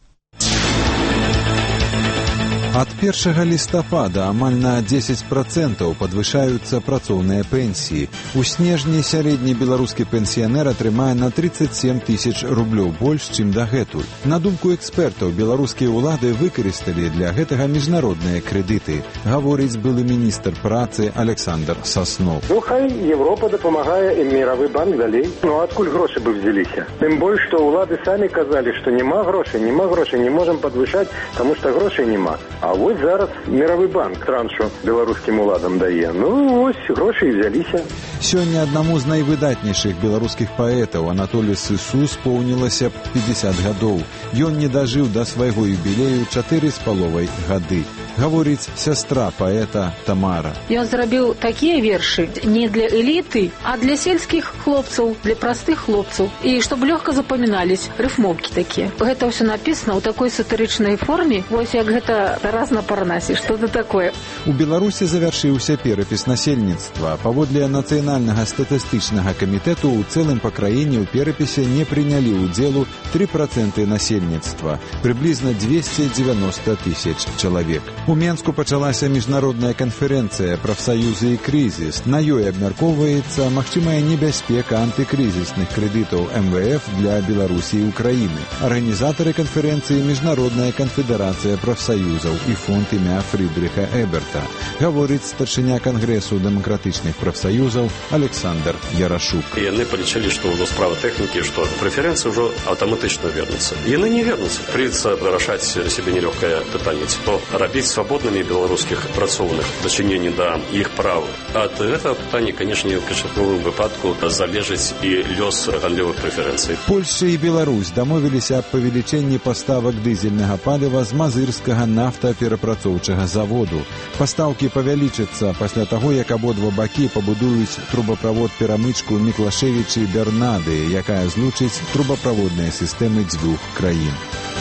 Ад першага лістапада амаль на дзесяць працэнтаў падвышаюцца працоўныя пенсіі. У снежні сярэдні беларускі пенсіянер атрымае на тридцать семь тысяч рублёў больш, чым дагэтуль. На думку экспертаў, беларускія ўлады выкарысталі для гэтага міжнародныя крэдыты, гаворыць былы міністр працы Александр Соснов. Ну, хай Европа дапамагае, і мировы банк далей. Ну, адкуль грошы бы взяліся? Тым больш, што ўлады самі казалі, што няма грошай, няма грошай, не можам падвышаць, таму што грошай няма. А вось зараз мировы банк траншу беларускім уладам дае. Ну, вось грошы і взяліся. Сёння аднаму з найвыдатнейшых беларускіх паэтаў Анатолію Сысу споўнілася пятьдесят гадоў. Ён не дажыў да свайго юбілею чатыры з паловай гады. Гаворыць сястра паэта Тамара. Ён зрабіў такія вершы не для эліты, а для сельскіх хлопцаў, для простых хлопцаў. І щоб лёгка запамінались, рыфмовкі такія. Гэта ўсё напісана ў такой сатырычнай форме, вось як гэта раз на Парнасе, што-то такое. У Беларусі завяршыўся перапіс насельніцтва. Паводле нацыянальнага статыстычнага камітэту ў цэлым па краіне ў перапісе не прынялі ўдзелу тры працэнты насельніцтва, прыблізна двести девяносто тысяч чалавек. У Менску пачалася міжнародная канферэнцыя «Прафсаюзы і крызіс». На ёй абмяркоўваецца магчымая небяспека антыкрызісных крэдытаў эм вэ эф для Беларусі і Украіны. Арганізатары канферэнцыі Міжнародная канфедэрацыя прафсаюзаў і фонд імя Фрыдрыха Эберта, гаворыць старшыня Кангрэсу дэмакратычных прафсаюзаў Александр Ярашук. Яны палічылі, што ўжо справа тэхнікі, што прэферэнцыі ўжо аўтаматычна вернуцца. Яны не вернуцца. Прыйдецца вырашаць сябе нелёгкае пытанне, ці то рабіць свабоднымі беларускіх працоўных дачыненні да іх прав. Ад гэтага пытання, канешне, ў канчатковым выпадку залежыць і лёс гандлёвых прэферэнцый. Польшча і Беларусь дамовіліся аб павелічэнні паставак дызельнага паліва з мазырскага нафтаперапрацоўчага заводу. Пастаўкі павялічацца пасля таго, як абодва бакі пабудуюць трубаправод-перамычку Міклашевічы-Бернады, якая злучыць трубаправодныя сістэмы дзвюх краін.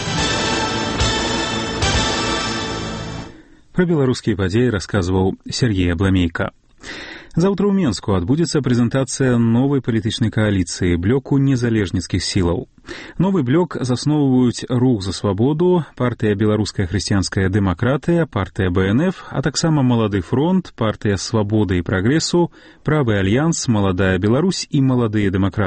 Пра беларускія падзеі расказваў Сергей Абламейка. Заўтра ў Менску адбудзецца прэзентацыя новай палітычнай кааліцыі блоку незалежніцкіх сілаў. Новы блок засноўваюць Рух за свабоду, партыя Беларуская хрысціянская дэмакратыя, партыя бэ эн эф, а таксама Малады фронт, партыя Свабоды і прагрэсу, Правы альянс, Маладая Беларусь і Маладыя дэмакраты.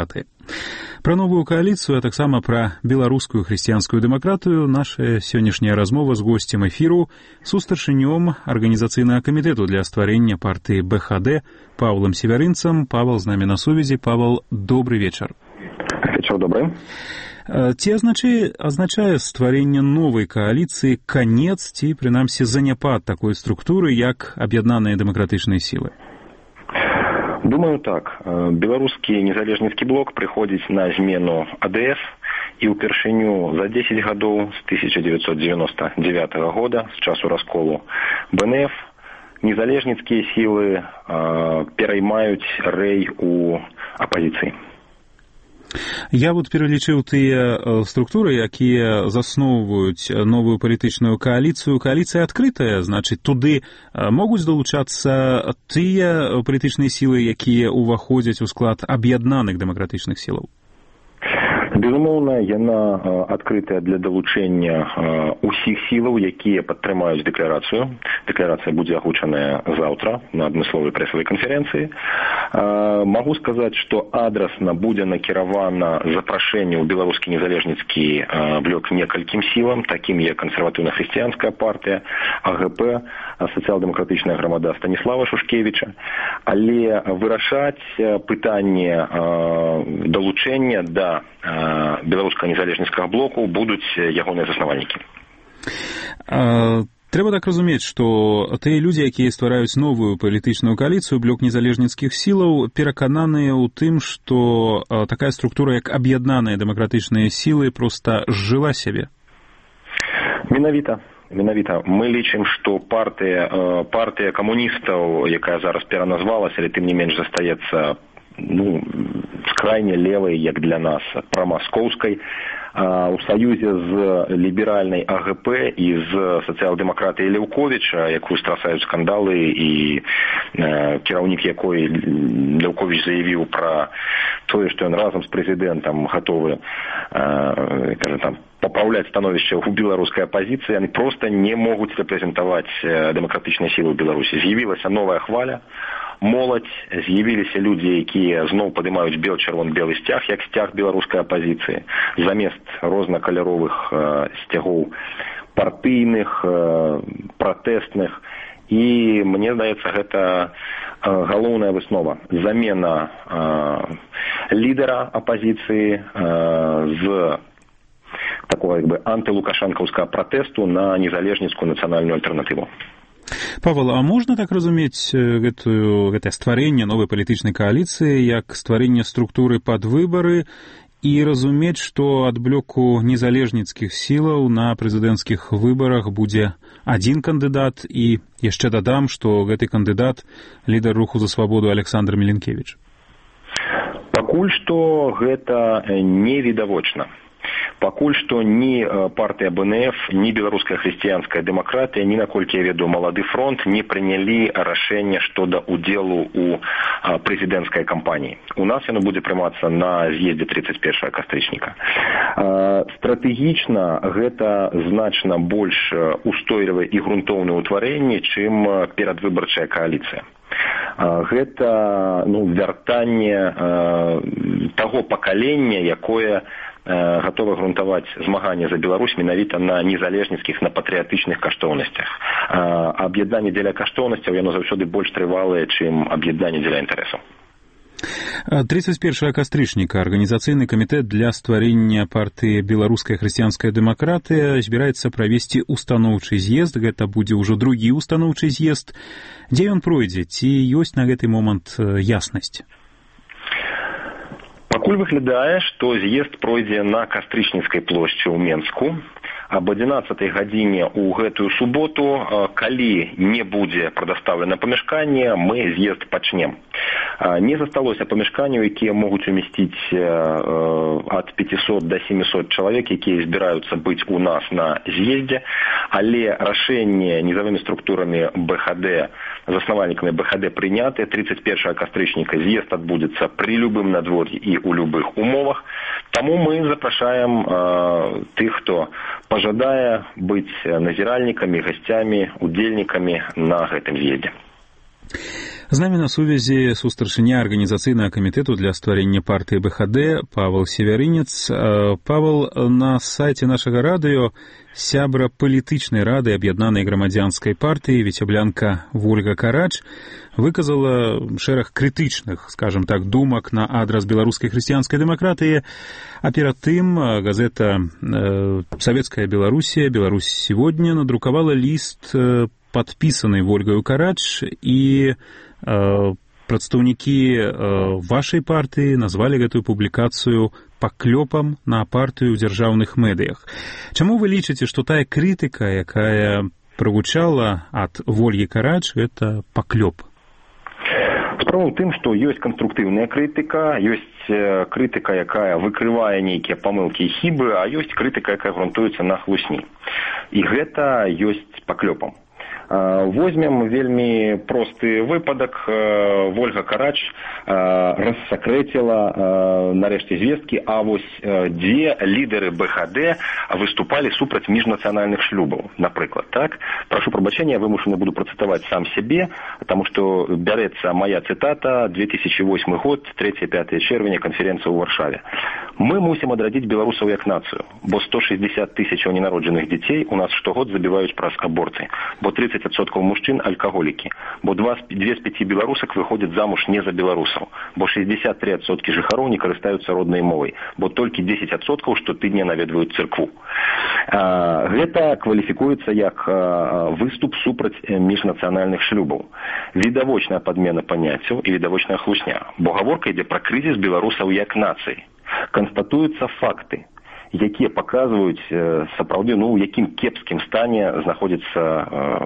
Пра новую кааліцыю, а таксама пра беларускую хрысціянскую дэмакратыю наша сённяшняя размова з госцем эфіру, сустаршынём арганізацыйнага камітэту для стварэння партыі бэ ха дэ Павлам Севярынцам. Павал з намі на сувязі. Павал, добры вечар. Вечар добры. Ці азначае, азначае стварэнне новай кааліцыі канец ці, прынамсі, заняпад такой структуры, як аб'яднаныя дэмакратычныя сілы? Думаю, так. Беларускі незалежніцкі блок прыходзіць на змену а дэ эф, і ўпершыню за дзесяць гадоў з тысяча дзевяцьсот дзевяноста дзевятага года, з часу расколу бэ эн эф, незалежніцкія сілы э, пераймаюць рэй у апазіцыі. Я вот пералічыў тыя структуры, якія засноўваюць новую палітычную кааліцыю. Кааліцыя адкрытая, значыць, туды могуць далучацца тыя палітычныя сілы, якія ўваходзяць у склад аб'яднаных дэмакратычных сілаў. Безумоўна, яна адкрытая для далучэння ўсіх сілаў, якія падтрымаюць дэкларацыю. Дэкларацыя будзе агучаная заўтра на адмысловай прэсавай канферэнцыі. Магу сказаць, што адрасна будзе накіравана запрашэнне ў беларускі незалежніцкі блок некалькім сілам, такім як кансерватыўна-хрысціянская партыя, а гэ пэ, сацыял-дэмакратычная грамада Станіслава Шушкевіча, але вырашаць пытанне далучэння да беларускага незалежніцкага блоку будуць ягоныя заснавальнікі. Трэба так разумець, што тыя людзі, якія ствараюць новую палітычную кааліцыю, блок незалежніцкіх сілаў, перакананыя ў тым, што такая структура, як аб'яднаныя дэмакратычныя сілы, проста зжыла сябе. Менавіта. Менавіта. Мы лічым, што партыя, партыя камуністаў, якая зараз пераназвалася, але тым не менш застаецца ну, крайне левой, як для нас, прамаскоўскай, у саюзе з ліберальнай а гэ пэ і з сацыял-дэмакратыяй Ляўковіча, якую страсаюць скандалы, і э, кіраўнік якой Ляўковіч заявіў пра тое, што ён разам з прэзідэнтам гатовы э, кажа, там, папраўляць становішча ў беларускай апазіцыі, яны проста не могуць рэпрэзентаваць дэмакратычныя сілы ў Беларусі. З'явілася новая хваля, моладзь, з'явіліся людзі, якія зноў падымаюць бел-чырвон-белы сцяг, як сцяг беларускай апазіцыі, замест рознакаляровых э, сцягоў партыйных, э, пратэстных. І мне здаецца, гэта э, галоўная выснова. Замена э, лідара апазіцыі э, з такого як бы антылукашанкаўскага пратэсту на незалежніцкую нацыянальную альтэрнатыву. Павел, а можна так разумець гэтую, гэтае стварэнне новай палітычнай кааліцыі як стварэнне структуры пад выбары і разумець, што ад блоку незалежніцкіх сілаў на прэзідэнцкіх выбарах будзе адзін кандыдат, і яшчэ дадам, што гэты кандыдат лідар руху за свабоду Александр Міленкевіч? Пакуль што гэта не відавочна. Пакуль што ні партыя бэ эн эф, ні беларуская хрысціянская дэмакратыя, ні, наколькі я ведаю, Малады фронт не прынялі рашэнне шчодо ўдзелу ў прэзідэнцкай кампаніі. У нас яно будзе прымацца на з'ездзе тридцать першага кастрычніка. Стратэгічна гэта значна больш устойлівае і грунтоўнае ўтварэнне, чым перадвыбарчая кааліцыя. Гэта ну, вяртанне э, таго пакалення, якое гатовы грунтаваць змаганне за Беларусь менавіта на незалежніцкіх, на патрыятычных каштоўнасцях. Аб'яднанне дзеля каштоўнасцяў яно заўсёды больш трывалае, чым аб'яднанне дзеля інтарэсаў. тридцать першага кастрычніка арганізацыйны камітэт для стварэння партыі беларуская хрысціянская дэмакратыя збіраецца правесці устаноўчы з'езд. Гэта будзе ўжо другі устаноўчы з'езд. Дзе ён пройдзе? Ці ёсць на гэты момант яснасць? Пакуль выглядае, што з'езд пройдзе на Кастрычніцкай плошчы ў Менску. Аб адзінаццатай гадзіне ў гэтую суботу, калі не будзе прадастаўлена памяшканне, мы з'езд пачнем. Не засталося памяшканняў, якія могуць умясціць ад пятьсот до семисот чалавек, якія збіраюцца быць у нас на з'ездзе, але рашэнне нізавымі структурамі бэ ха дэ, заснавальнікамі бэ ха дэ прыняты. тридцать першага кастрычніка з'езд адбудзецца пры любым надвор'і і ў любых умовах. Таму мы запрашаем э, тых, хто пажадае быць назіральнікамі, гасцямі, удзельнікамі на гэтым з'ездзе. З намі на сувязі сустаршыня арганізацыйнага камітэту для стварэння партыі бэ ха дэ Павел Севярынец. Павел, на сайце нашага радыё сябра палітычнай рады аб'яднанай грамадзянскай партыі віцеблянка Вольга Карач выказала шэраг крытычных, скажем так, думак на адрас беларускай хрысціянскай дэмакратыі, а перад тым газета э, «Советская Белоруссия», «Беларусь сегодня» надрукавала ліст, э, падпісаны Вольгаю Карач, і э, прадстаўнікі э, вашай партыі назвалі гэтую публікацыю паклёпам на партыю ў дзяржаўных медыях. Чаму вы лічыце, што тая крытыка, якая прагучала ад Вольгі Карач, гэта паклёп? Справа ў тым, што ёсць канструктыўная крытыка, ёсць крытыка, якая выкрывае нейкія памылкі і хібы, а ёсць крытыка, якая грунтуецца на хлусні. І гэта ёсць паклёпам. Возьмем вельмі просты выпадак. Вольга Карач рассакрэціла нарэшце звесткі, а вось дзе лідары бэ ха дэ выступалі супраць міжнацыянальных шлюбаў, напрыклад, так? Прашу прабачэння, я вымушаны буду працытаваць сам сябе, таму што бярэцца моя цытата, две тысячи восьмы год, трэцяе-пятае чэрвеня, канферэнцыя ў Варшаве. Мы мусім адрадзіць беларусаў як нацыю, бо сто шэсцьдзесят тысячаў ненароджаных дзяцей у нас штогод забіваюць праз аборты, бо тридцать процентов мужчин алкоголики, бо две з пяти беларусак выходят замуж не за беларусаў, бо шестьдесят три процента жыхароў не карыстаюцца роднай мовай, бо толькі десять процентов штотыдня наведваюць церкву. А, гэта кваліфікуецца як а, выступ супраць міжнацыянальных шлюбаў. Відавочная падмена паняццяў і відавочная хлусня, бо гаворка ідзе пра крызіс беларусаў як нацыі. Канстатуюцца факты, якія паказваюць сапраўды, ну, у якім кепскім стане знаходзіцца э,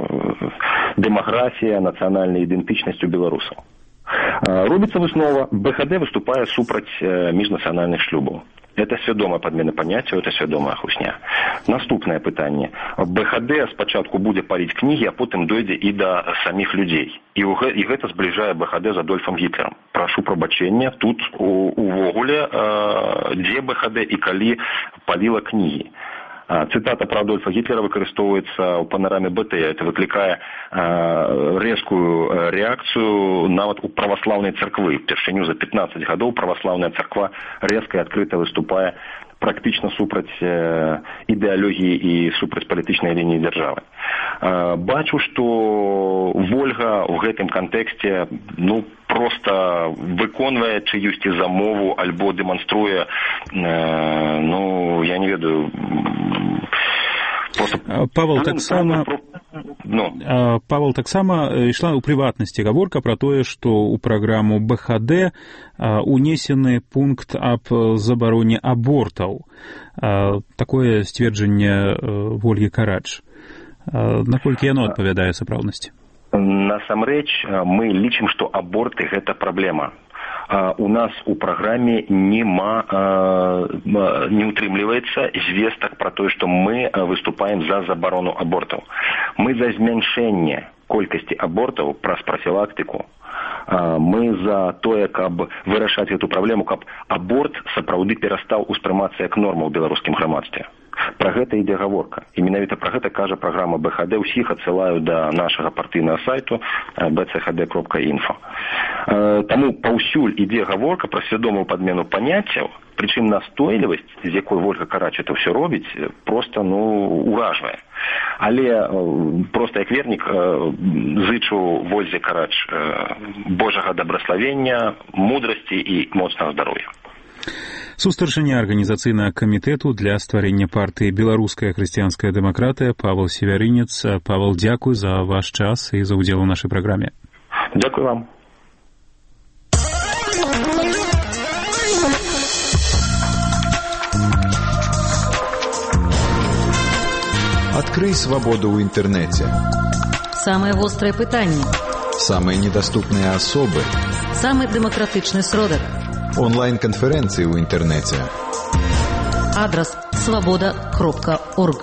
дэмаграфія, нацыянальная ідэнтычнасць у беларусаў. Э, робіцца выснова, бэ ха дэ выступае супраць э, міжнацыянальных шлюбаў. Это свядомая падмена паняццяў, это свядомая хлусня. Наступнае пытанне. бэ ха дэ спачатку будзе паліць кнігі, а потым дойдзе і да саміх людзей. І, і гэта збліжае бэ ха дэ з Адольфам Гітлерам. Прашу прабачэння, тут у, увогуле, э, дзе бэ ха дэ і калі паліла кнігі. Цытата пра Адольфа Гітлера выкарыстоўваецца ў панараме бэ тэ. Это выклікае э, рэзкую рэакцыю нават у праваслаўнай царквы. Першыню за пятнаццаць гадоў праваслаўная царква рэзка і адкрыта выступае практычна супраць э, ідэалогіі і супраць палітычнай лініі дзяржавы. Э, бачу, што Вольга ў гэтым кантэксце, ну, просто выконвае чыюсьці замову альбо дэманструе, э, ну, я не ведаю, просто... Павел, таксама... Ну. Павел, таксама ішла ў прыватнасці гаворка пра тое, што ў праграму бэ ха дэ унесены пункт аб забароне абортаў. Такое сцверджанне Вольгі Карач. Наколькі яно адпавядае сапраўднасці? Насамрэч, мы лічым, што аборты – гэта праблема. У нас у праграме нема, не утрымліваецца звестак пра тое, што мы выступаем за забарону абортаў. Мы за змяншэнне колькасці абортаў праз прафілактыку. Мы за тое, каб вырашаць эту праблему, каб аборт сапраўды перастаў успрымацца як норма ў беларускім грамадстве. Пра гэта ідзе гаворка. І менавіта пра гэта кажа праграма бэ ха дэ. Усіх адсылаю да нашага партыйнага сайту бэ цэ ха дэ кропка інфо. Таму паўсюль ідзе гаворка пра свядомую падмену паняццяў, прычым настойлівасць, з якой Вольга Карач это ўсё робіць, проста, ну, уражвае. Але проста як вернік зычу Вользе Карач Божага дабраславення, мудрасці і моцнага здароўя. Сустаршыня арганізацыйнага камітэту для стварэння партыі «Беларуская хрысціянская дэмакратыя» Павел Севярынец. Павел, дзякуй за ваш час і за ўдзел у нашай праграме. Дзякуй вам. Открый свободу ў інтэрнэце. Самые вострые пытанні. Самые недоступные особы. Самый демократичный сродок. Онлайн-конференции в интернете. Адрес свобода кропка орг.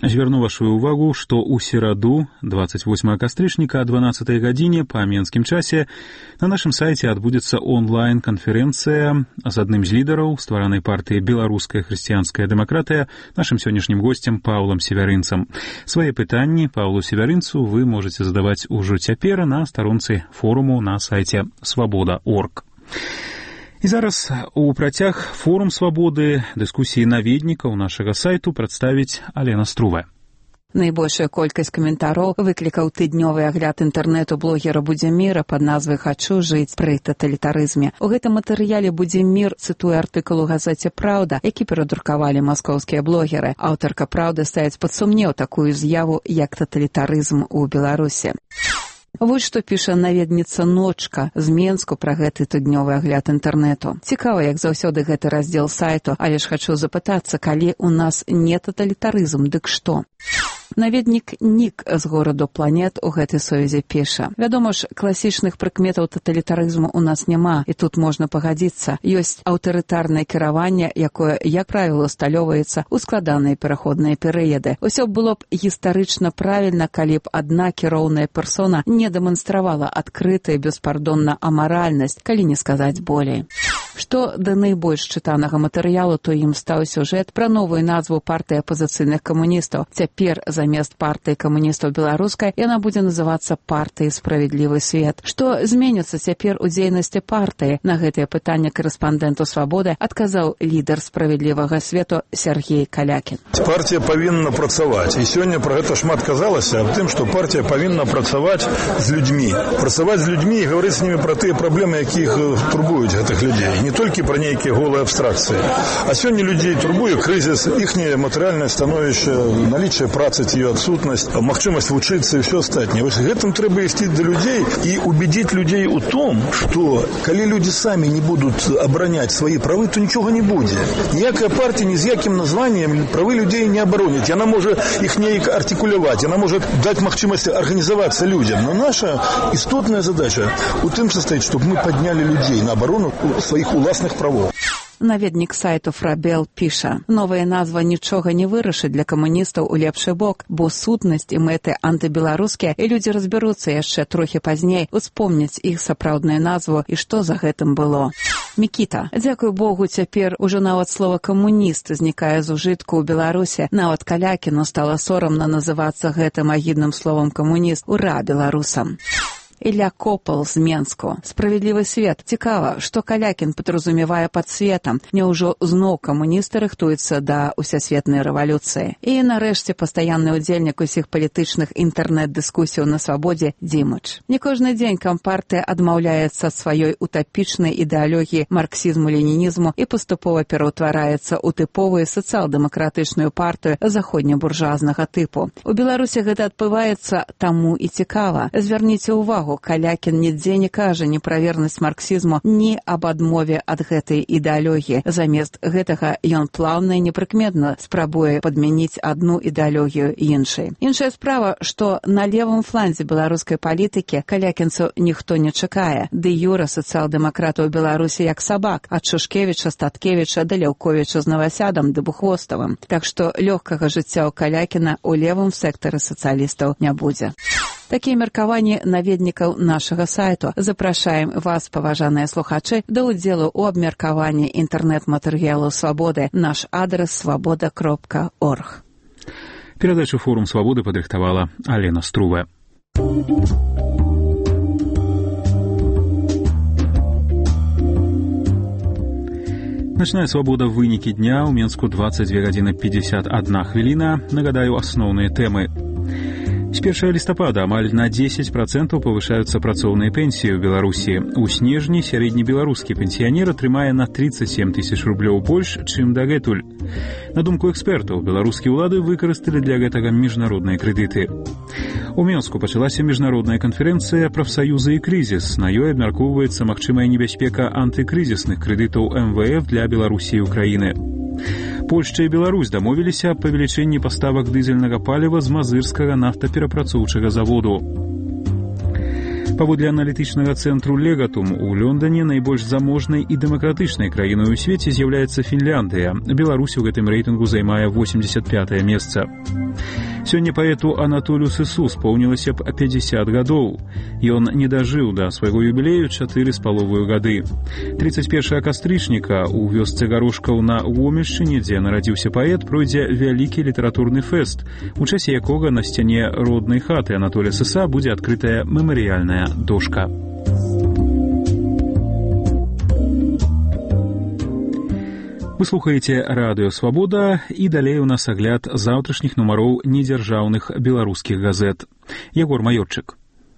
Звярну вашу увагу, што ў сераду, двадцать восьмага кастрычніка о дванаццатай гадзіне па менскім часе на нашым сайце адбудзецца онлайн-канферэнцыя з адным з лідараў стваранай партыі «Беларуская хрысціянская дэмакратыя», нашым сённяшнім госцем Паўлам Севярынцам. Свае пытанні Паўлу Севярынцу вы можаце задаваць ужо цяпер на старонцы форуму на сайце свабода точка орг. І зараз у працяг форум свабоды дыскусіі наведнікаў нашага сайту прадставіць Алена Струвая. Найбольшая колькасць каментароў выклікаў тыднёвы агляд інтэрнэту блогера Будзіміра пад назвай «Хачу жыць пры таталітарызме». У гэтым матэрыяле Будзімір цытуе артыкул у газеце «Праўда», які перадрукавалі маскоўскія блогеры. Аўтарка «Праўды» ставіць пад сумнеў такую з'яву, як таталітарызм у Беларусі. Вось што піша наведніца Ночка з Менску пра гэты тыднёвы агляд інтэрнэту. Цікава, як заўсёды гэты раздзел сайту, але ж хачу запытацца, калі ў нас не таталітарызм, дык што? Наведнік Нік з гораду Планет у гэтай сувязі піша. Вядома ж, класічных прыкметаў таталітарызму ў нас няма, і тут можна пагадзіцца. Ёсць аўтарытарнае кіраванне, якое, як правіла, усталёўваецца ў складаныя пераходныя перыяды. Усё было б гістарычна правільна, калі б адна кіроўная персона не дэманстравала адкрыта і беспардонна амаральнасць, калі не сказаць болей. Што да найбольш чытанага матэрыялу, то ім стаў сюжэт пра новую назву партыі апазіцыйных камуністаў. Цяпер замест партыі камуністаў беларускай яна будзе называцца партыяй «Справядлівы свет». Што зменіцца цяпер у дзейнасці партыі? На гэтае пытанне корэспандэнту «Свабоды» адказаў лідар «Справядлівага свету» Сергей Калякін. Партія павінна працаваць. І сёння пра гэта шмат казалася аб тым, што партія павінна працаваць з людзьмі. Працаваць з людзьмі і гаварыць з німі пра тыя праблемы, якіх турбуюць гэтых людзей. Не толькі пра нейкія голыя абстракцыі. А сёння людзей турбуе крызіс, іхняе матэрыяльнае становішча, налічча працы ці ее адсутнасць, магчымасць вучыцца і ўсё астатняе. Вось гэтым трэба ісці да людзей і убедзіць людзей у том, што калі людзі самі не будуць абараняць свае правы, то нічога не будзе. Ніякая партія ні з якім названнем правы людзей не абароніць. Яна можа іх неяк артыкуляваць, яна можа даць магчымасць арганізавацца людзям. Но наша істотная задача у тым састаіць, чтобы мы паднялі людзей на абарону сваіх уласных правоў. Наведнік сайту Фрабел піша. Новая назва нічога не вырашыць для камуністаў у лепшы бок, бо сутнасць і мэты антыбеларускія, і людзі разбяруцца яшчэ трохі пазней, успомняць іх сапраўдную назву і што за гэтым было. Мікіта. Дзякуй Богу, цяпер ужо нават слова «камуніст» знікае з ужытку ў Беларусі. Нават Калякіну стала сорамна называцца гэтым агідным словам «камуніст». Ура беларусам! Ілля Копал з Менску. «Справядлівы свет». Цікава, што Калякін падразумевае пад светам. Няўжо зноў камуністы рыхтуюцца да ўсясветнай рэвалюцыі? І, нарэшце, пастаянны ўдзельнік усіх палітычных інтэрнэт-дыскусіяў на свабодзе Дзімыч. Не кожны дзень кампартыя адмаўляецца ад сваёй утапічнай ідэалогіі марксізму-ленінізму і паступова пераўтвараецца ў тыповую сацыял-дэмакратычную партыю заходнебуржуазнага тыпу. У Беларусі гэта адбываецца, таму і цікава. Звярніце ўвагу, Калякін нідзе не кажа ні пра вернасць марксізму, ні аб адмове ад гэтай ідэалогіі. Замест гэтага ён плаўна і непрыкметна спрабуе падмяніць адну ідэалогію іншай. Іншая справа, што на левым фланзе беларускай палітыкі калякінцаў ніхто не чакае. Ды юра сацыял-дэмакратаў Беларусі як сабак, ад Шушкевіча, Статкевіча да Ляўковіча з Навасядам ды Бухвоставым. Так што лёгкага жыцця ў Калякіна ў левым сектары сацыялістаў не будзе. Такія меркаванні наведнікаў нашага сайту. Запрашаем вас, паважаныя слухачы, да ўдзелу ў абмеркаванні інтэрнэт-матэрыялу «Свабоды». Наш адрес свабода кропка орг. Перадачу «Форум свабоды» падрыхтавала Алена Струвая. Начная свабода вынікі дня. У Менску двадцать две гадзіны пятьдесят одна хвіліна. Нагадаю, асноўныя тэмы. З першага лістапада амаль на дзесяць працэнтаў павышаюцца працоўныя пенсіі ў Беларусі. У снежні сярэдні беларускі пенсіянер атрымае на тридцать семь тысяч рублёў больш, чым дагэтуль. На думку экспертаў, беларускія ўлады выкарысталі для гэтага міжнародныя крэдыты. У Менску пачалася міжнародная канферэнцыя «Прафсаюзы і крызіс». На ёй абмяркоўваецца магчымая небяспека антыкрызісных крэдытаў эм вэ эф для Беларусі і Украіны. Польшча і Беларусь дамовіліся аб павелічэнні паставак дызельнага паліва з мазырскага нафтаперапрацоўчага заводу. Паводле аналітычнага цэнтру Легатум, у Лондоне найбольш заможнай і дэмакратычнай краінай у свеце з'яўляецца Фінляндыя. Беларусь у гэтым рэйтынгу займае восемьдесят пятое месца. Сёння паэту Анатолію Сысу споўнілася б пятьдесят гадоў. Ён не дажыў да свайго юбілею чатыры з паловаю гады. тридцать первого кастрычніка у вёсцы Гарошкаў на Гомельшчыне, дзе нарадзіўся паэт, пройдзе вялікі літаратурны фэст, у часе якога на сцяне роднай хаты Анатолія Сыса будзе адкрытая мемарыяльная дошка. Вы слухаеце радыё «Свабода», і далей у нас агляд заўтрашніх нумароў недзяржаўных беларускіх газет. Ягор Маёрчык.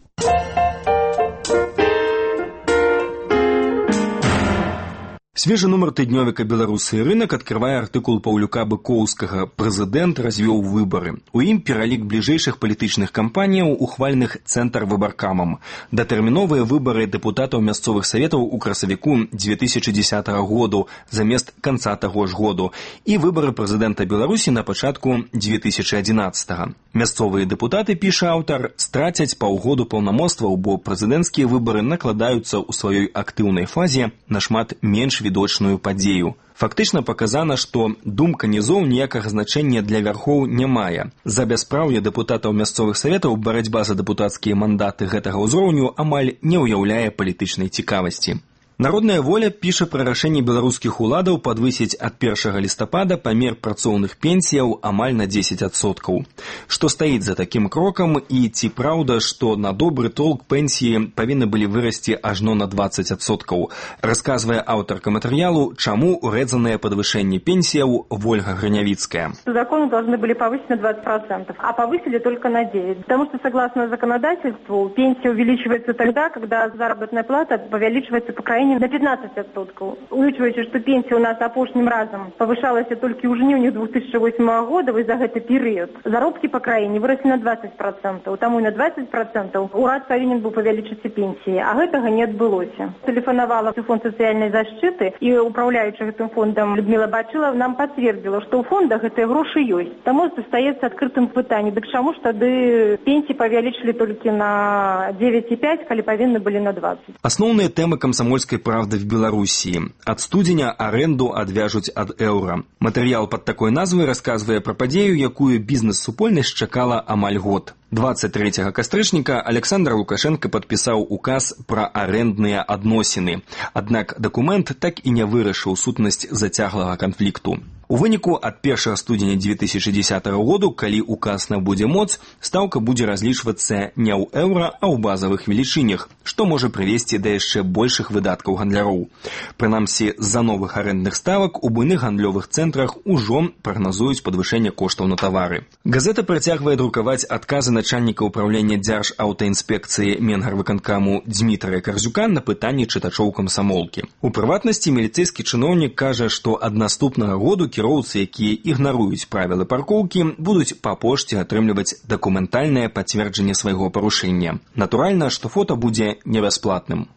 Свежий нумар тыднёвіка «Беларусы і рынок» открывае артыкул Паўлюка Быкоўскага «Прэзідэнт развёў выбары». У ім пералік бліжэйшых палітычных кампаніяў, ухваленых цэнтрвыбаркамам. Датэрміновыя выбары дэпутатаў мясцовых саветаў у красавіку две тысячи десятого году замест канца таго ж году і выбары прэзідэнта Беларусі на пачатку две тысячи одиннадцатого. Мясцовыя дэпутаты, піша аўтар, страцяць паўгоду паўнамоцтваў, бо прэзідэнцкія выбары накладаюцца ў сваёй актыўнай фазе нашмат менш відочную падзею. Фактычна паказана, што думка нізоў ніякага значэння для вярхоў не мае. За бяспраўе дэпутатаў мясцовых саветаў барацьба за дэпутацкія мандаты гэтага ўзроўню амаль не ўяўляе палітычнай цікавасці. Народная воля піша пра рашэнне беларускіх уладаў падвысіць ад першага лістапада памер працоўных пенсіяў амаль на дзесяць адсоткаў. Што стаіць за такім крокам і ці праўда, што на добры толк пенсіі павінны былі вырасці ажно на двадцать адсоткаў, расказвае аўтарка матэрыялу «Чаму урэзанае падвышэнне пенсіяў» Вольга Гранявицкая. Законы должны были повысить на двадцать процентов, а повысили только на девять процентов. Потому что, согласно законодательству, пенсия увеличивается тогда, когда заработная плата увеличивается по крайней на пятнадцать процентов. Учитывая, что пенсия у нас апошнім разом повышалась только у жніўня две тысячи восьмого года, и за этот период заробки по краине выросли на двадцать процентов. Тому и на двадцать процентов урад повинен был увеличить пенсии, а этого не отбылося. Телефоновала в фонд социальной защиты, и управляющая этим фондом Людмила Бачилова нам подтвердила, что у фонда этой гроши есть. Тому остается открытым питанием, да к чему, что пенсии повеличили только на девять и пять, коли повинны были на двадцать. Основные темы комсомольской правды в Беларусі. Ад студзеня аренду адвяжуць ад еўра. Матэрыял пад такой назвай расказвае пра падзею, якую бізнес-супольнасць чакала амаль год. двадцать третьего кастрычніка Александр Лукашенко падпісаў указ пра арэндныя адносіны. Аднак дакумент так і не вырашыў сутнасць зацяглага канфлікту. У выніку ад першага студзеня две тысячи десятого году, калі указ набудзе моц, стаўка будзе разлічвацца не ў еўра, а ў базавых велічынях, што можа прывесці да яшчэ большых выдаткаў гандляроў. Прынамсі, з-за новых арэндных ставак у буйных гандлёвых цэнтрах ужо прагназуюць падвышэнне коштаў на тавары. Газета працягвае друкаваць адказы начальніка ўправлення дзяржаўтаінспекцыі Менгарвыканкаму Дмітрыя Карзюка на пытанні чытачоў камсамолкі. У прыватнасці міліцэйскі чыноўнік кажа, што ад наступнага году кіроўцы, якія ігнаруюць правілы паркоўкі, будуць па пошце атрымліваць дакументальнае пацверджанне свайго парушэння. Натуральна, што фота будзе не бясплатным.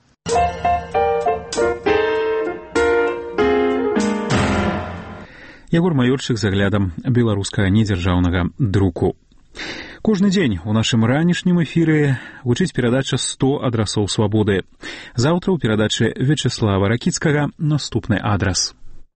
Ягор Маёрчык з аглядам беларускага недзяржаўнага друку. Кожны дзень у нашым ранішнім эфіры гучыць перадача сто адрасоў свабоды. Заўтра ў перадачы Вячеслава Ракіцкага наступны адрас.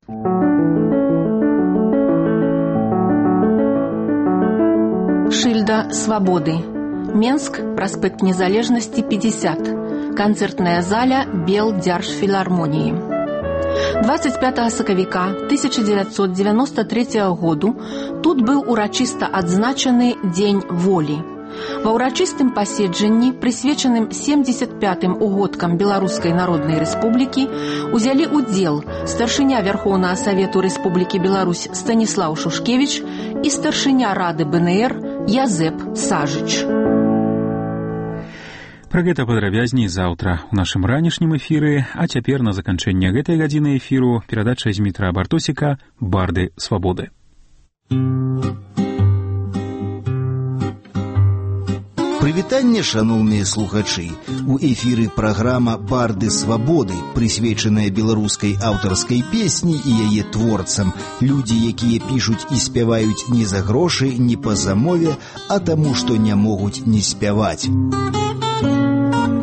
Шильда свободы. Менск, проспект Незалежности, пятьдесят. Концертная заля Белдзяржфілармоніі. двадцать пятого сакавіка тысяча девятьсот девяносто третьего году тут быў урачыста адзначаны Дзень волі. Ва ўрачыстым паседжанні, прысвечаным семьдесят пятым угодкам Беларускай Народнай Рэспублікі, узялі ўдзел старшыня Вярхоўнага Савету Рэспублікі Беларусь Станіслаў Шушкевіч і старшыня Рады бэ эн эр Язэп Сажыч. Пра гэта падрабязней заўтра ў нашым ранішнім эфіры, а цяпер на заканчэнне гэтай гадзіны эфіру перадача Змітра Бартосіка «Барды свабоды». Прывітанне, шаноўныя слухачы! У эфіры праграма «Барды свабоды», прысвечаная беларускай аўтарскай песні і яе творцам. Людзі, якія пішуць і спяваюць не за грошы, не па замове, а таму, што не могуць не спяваць.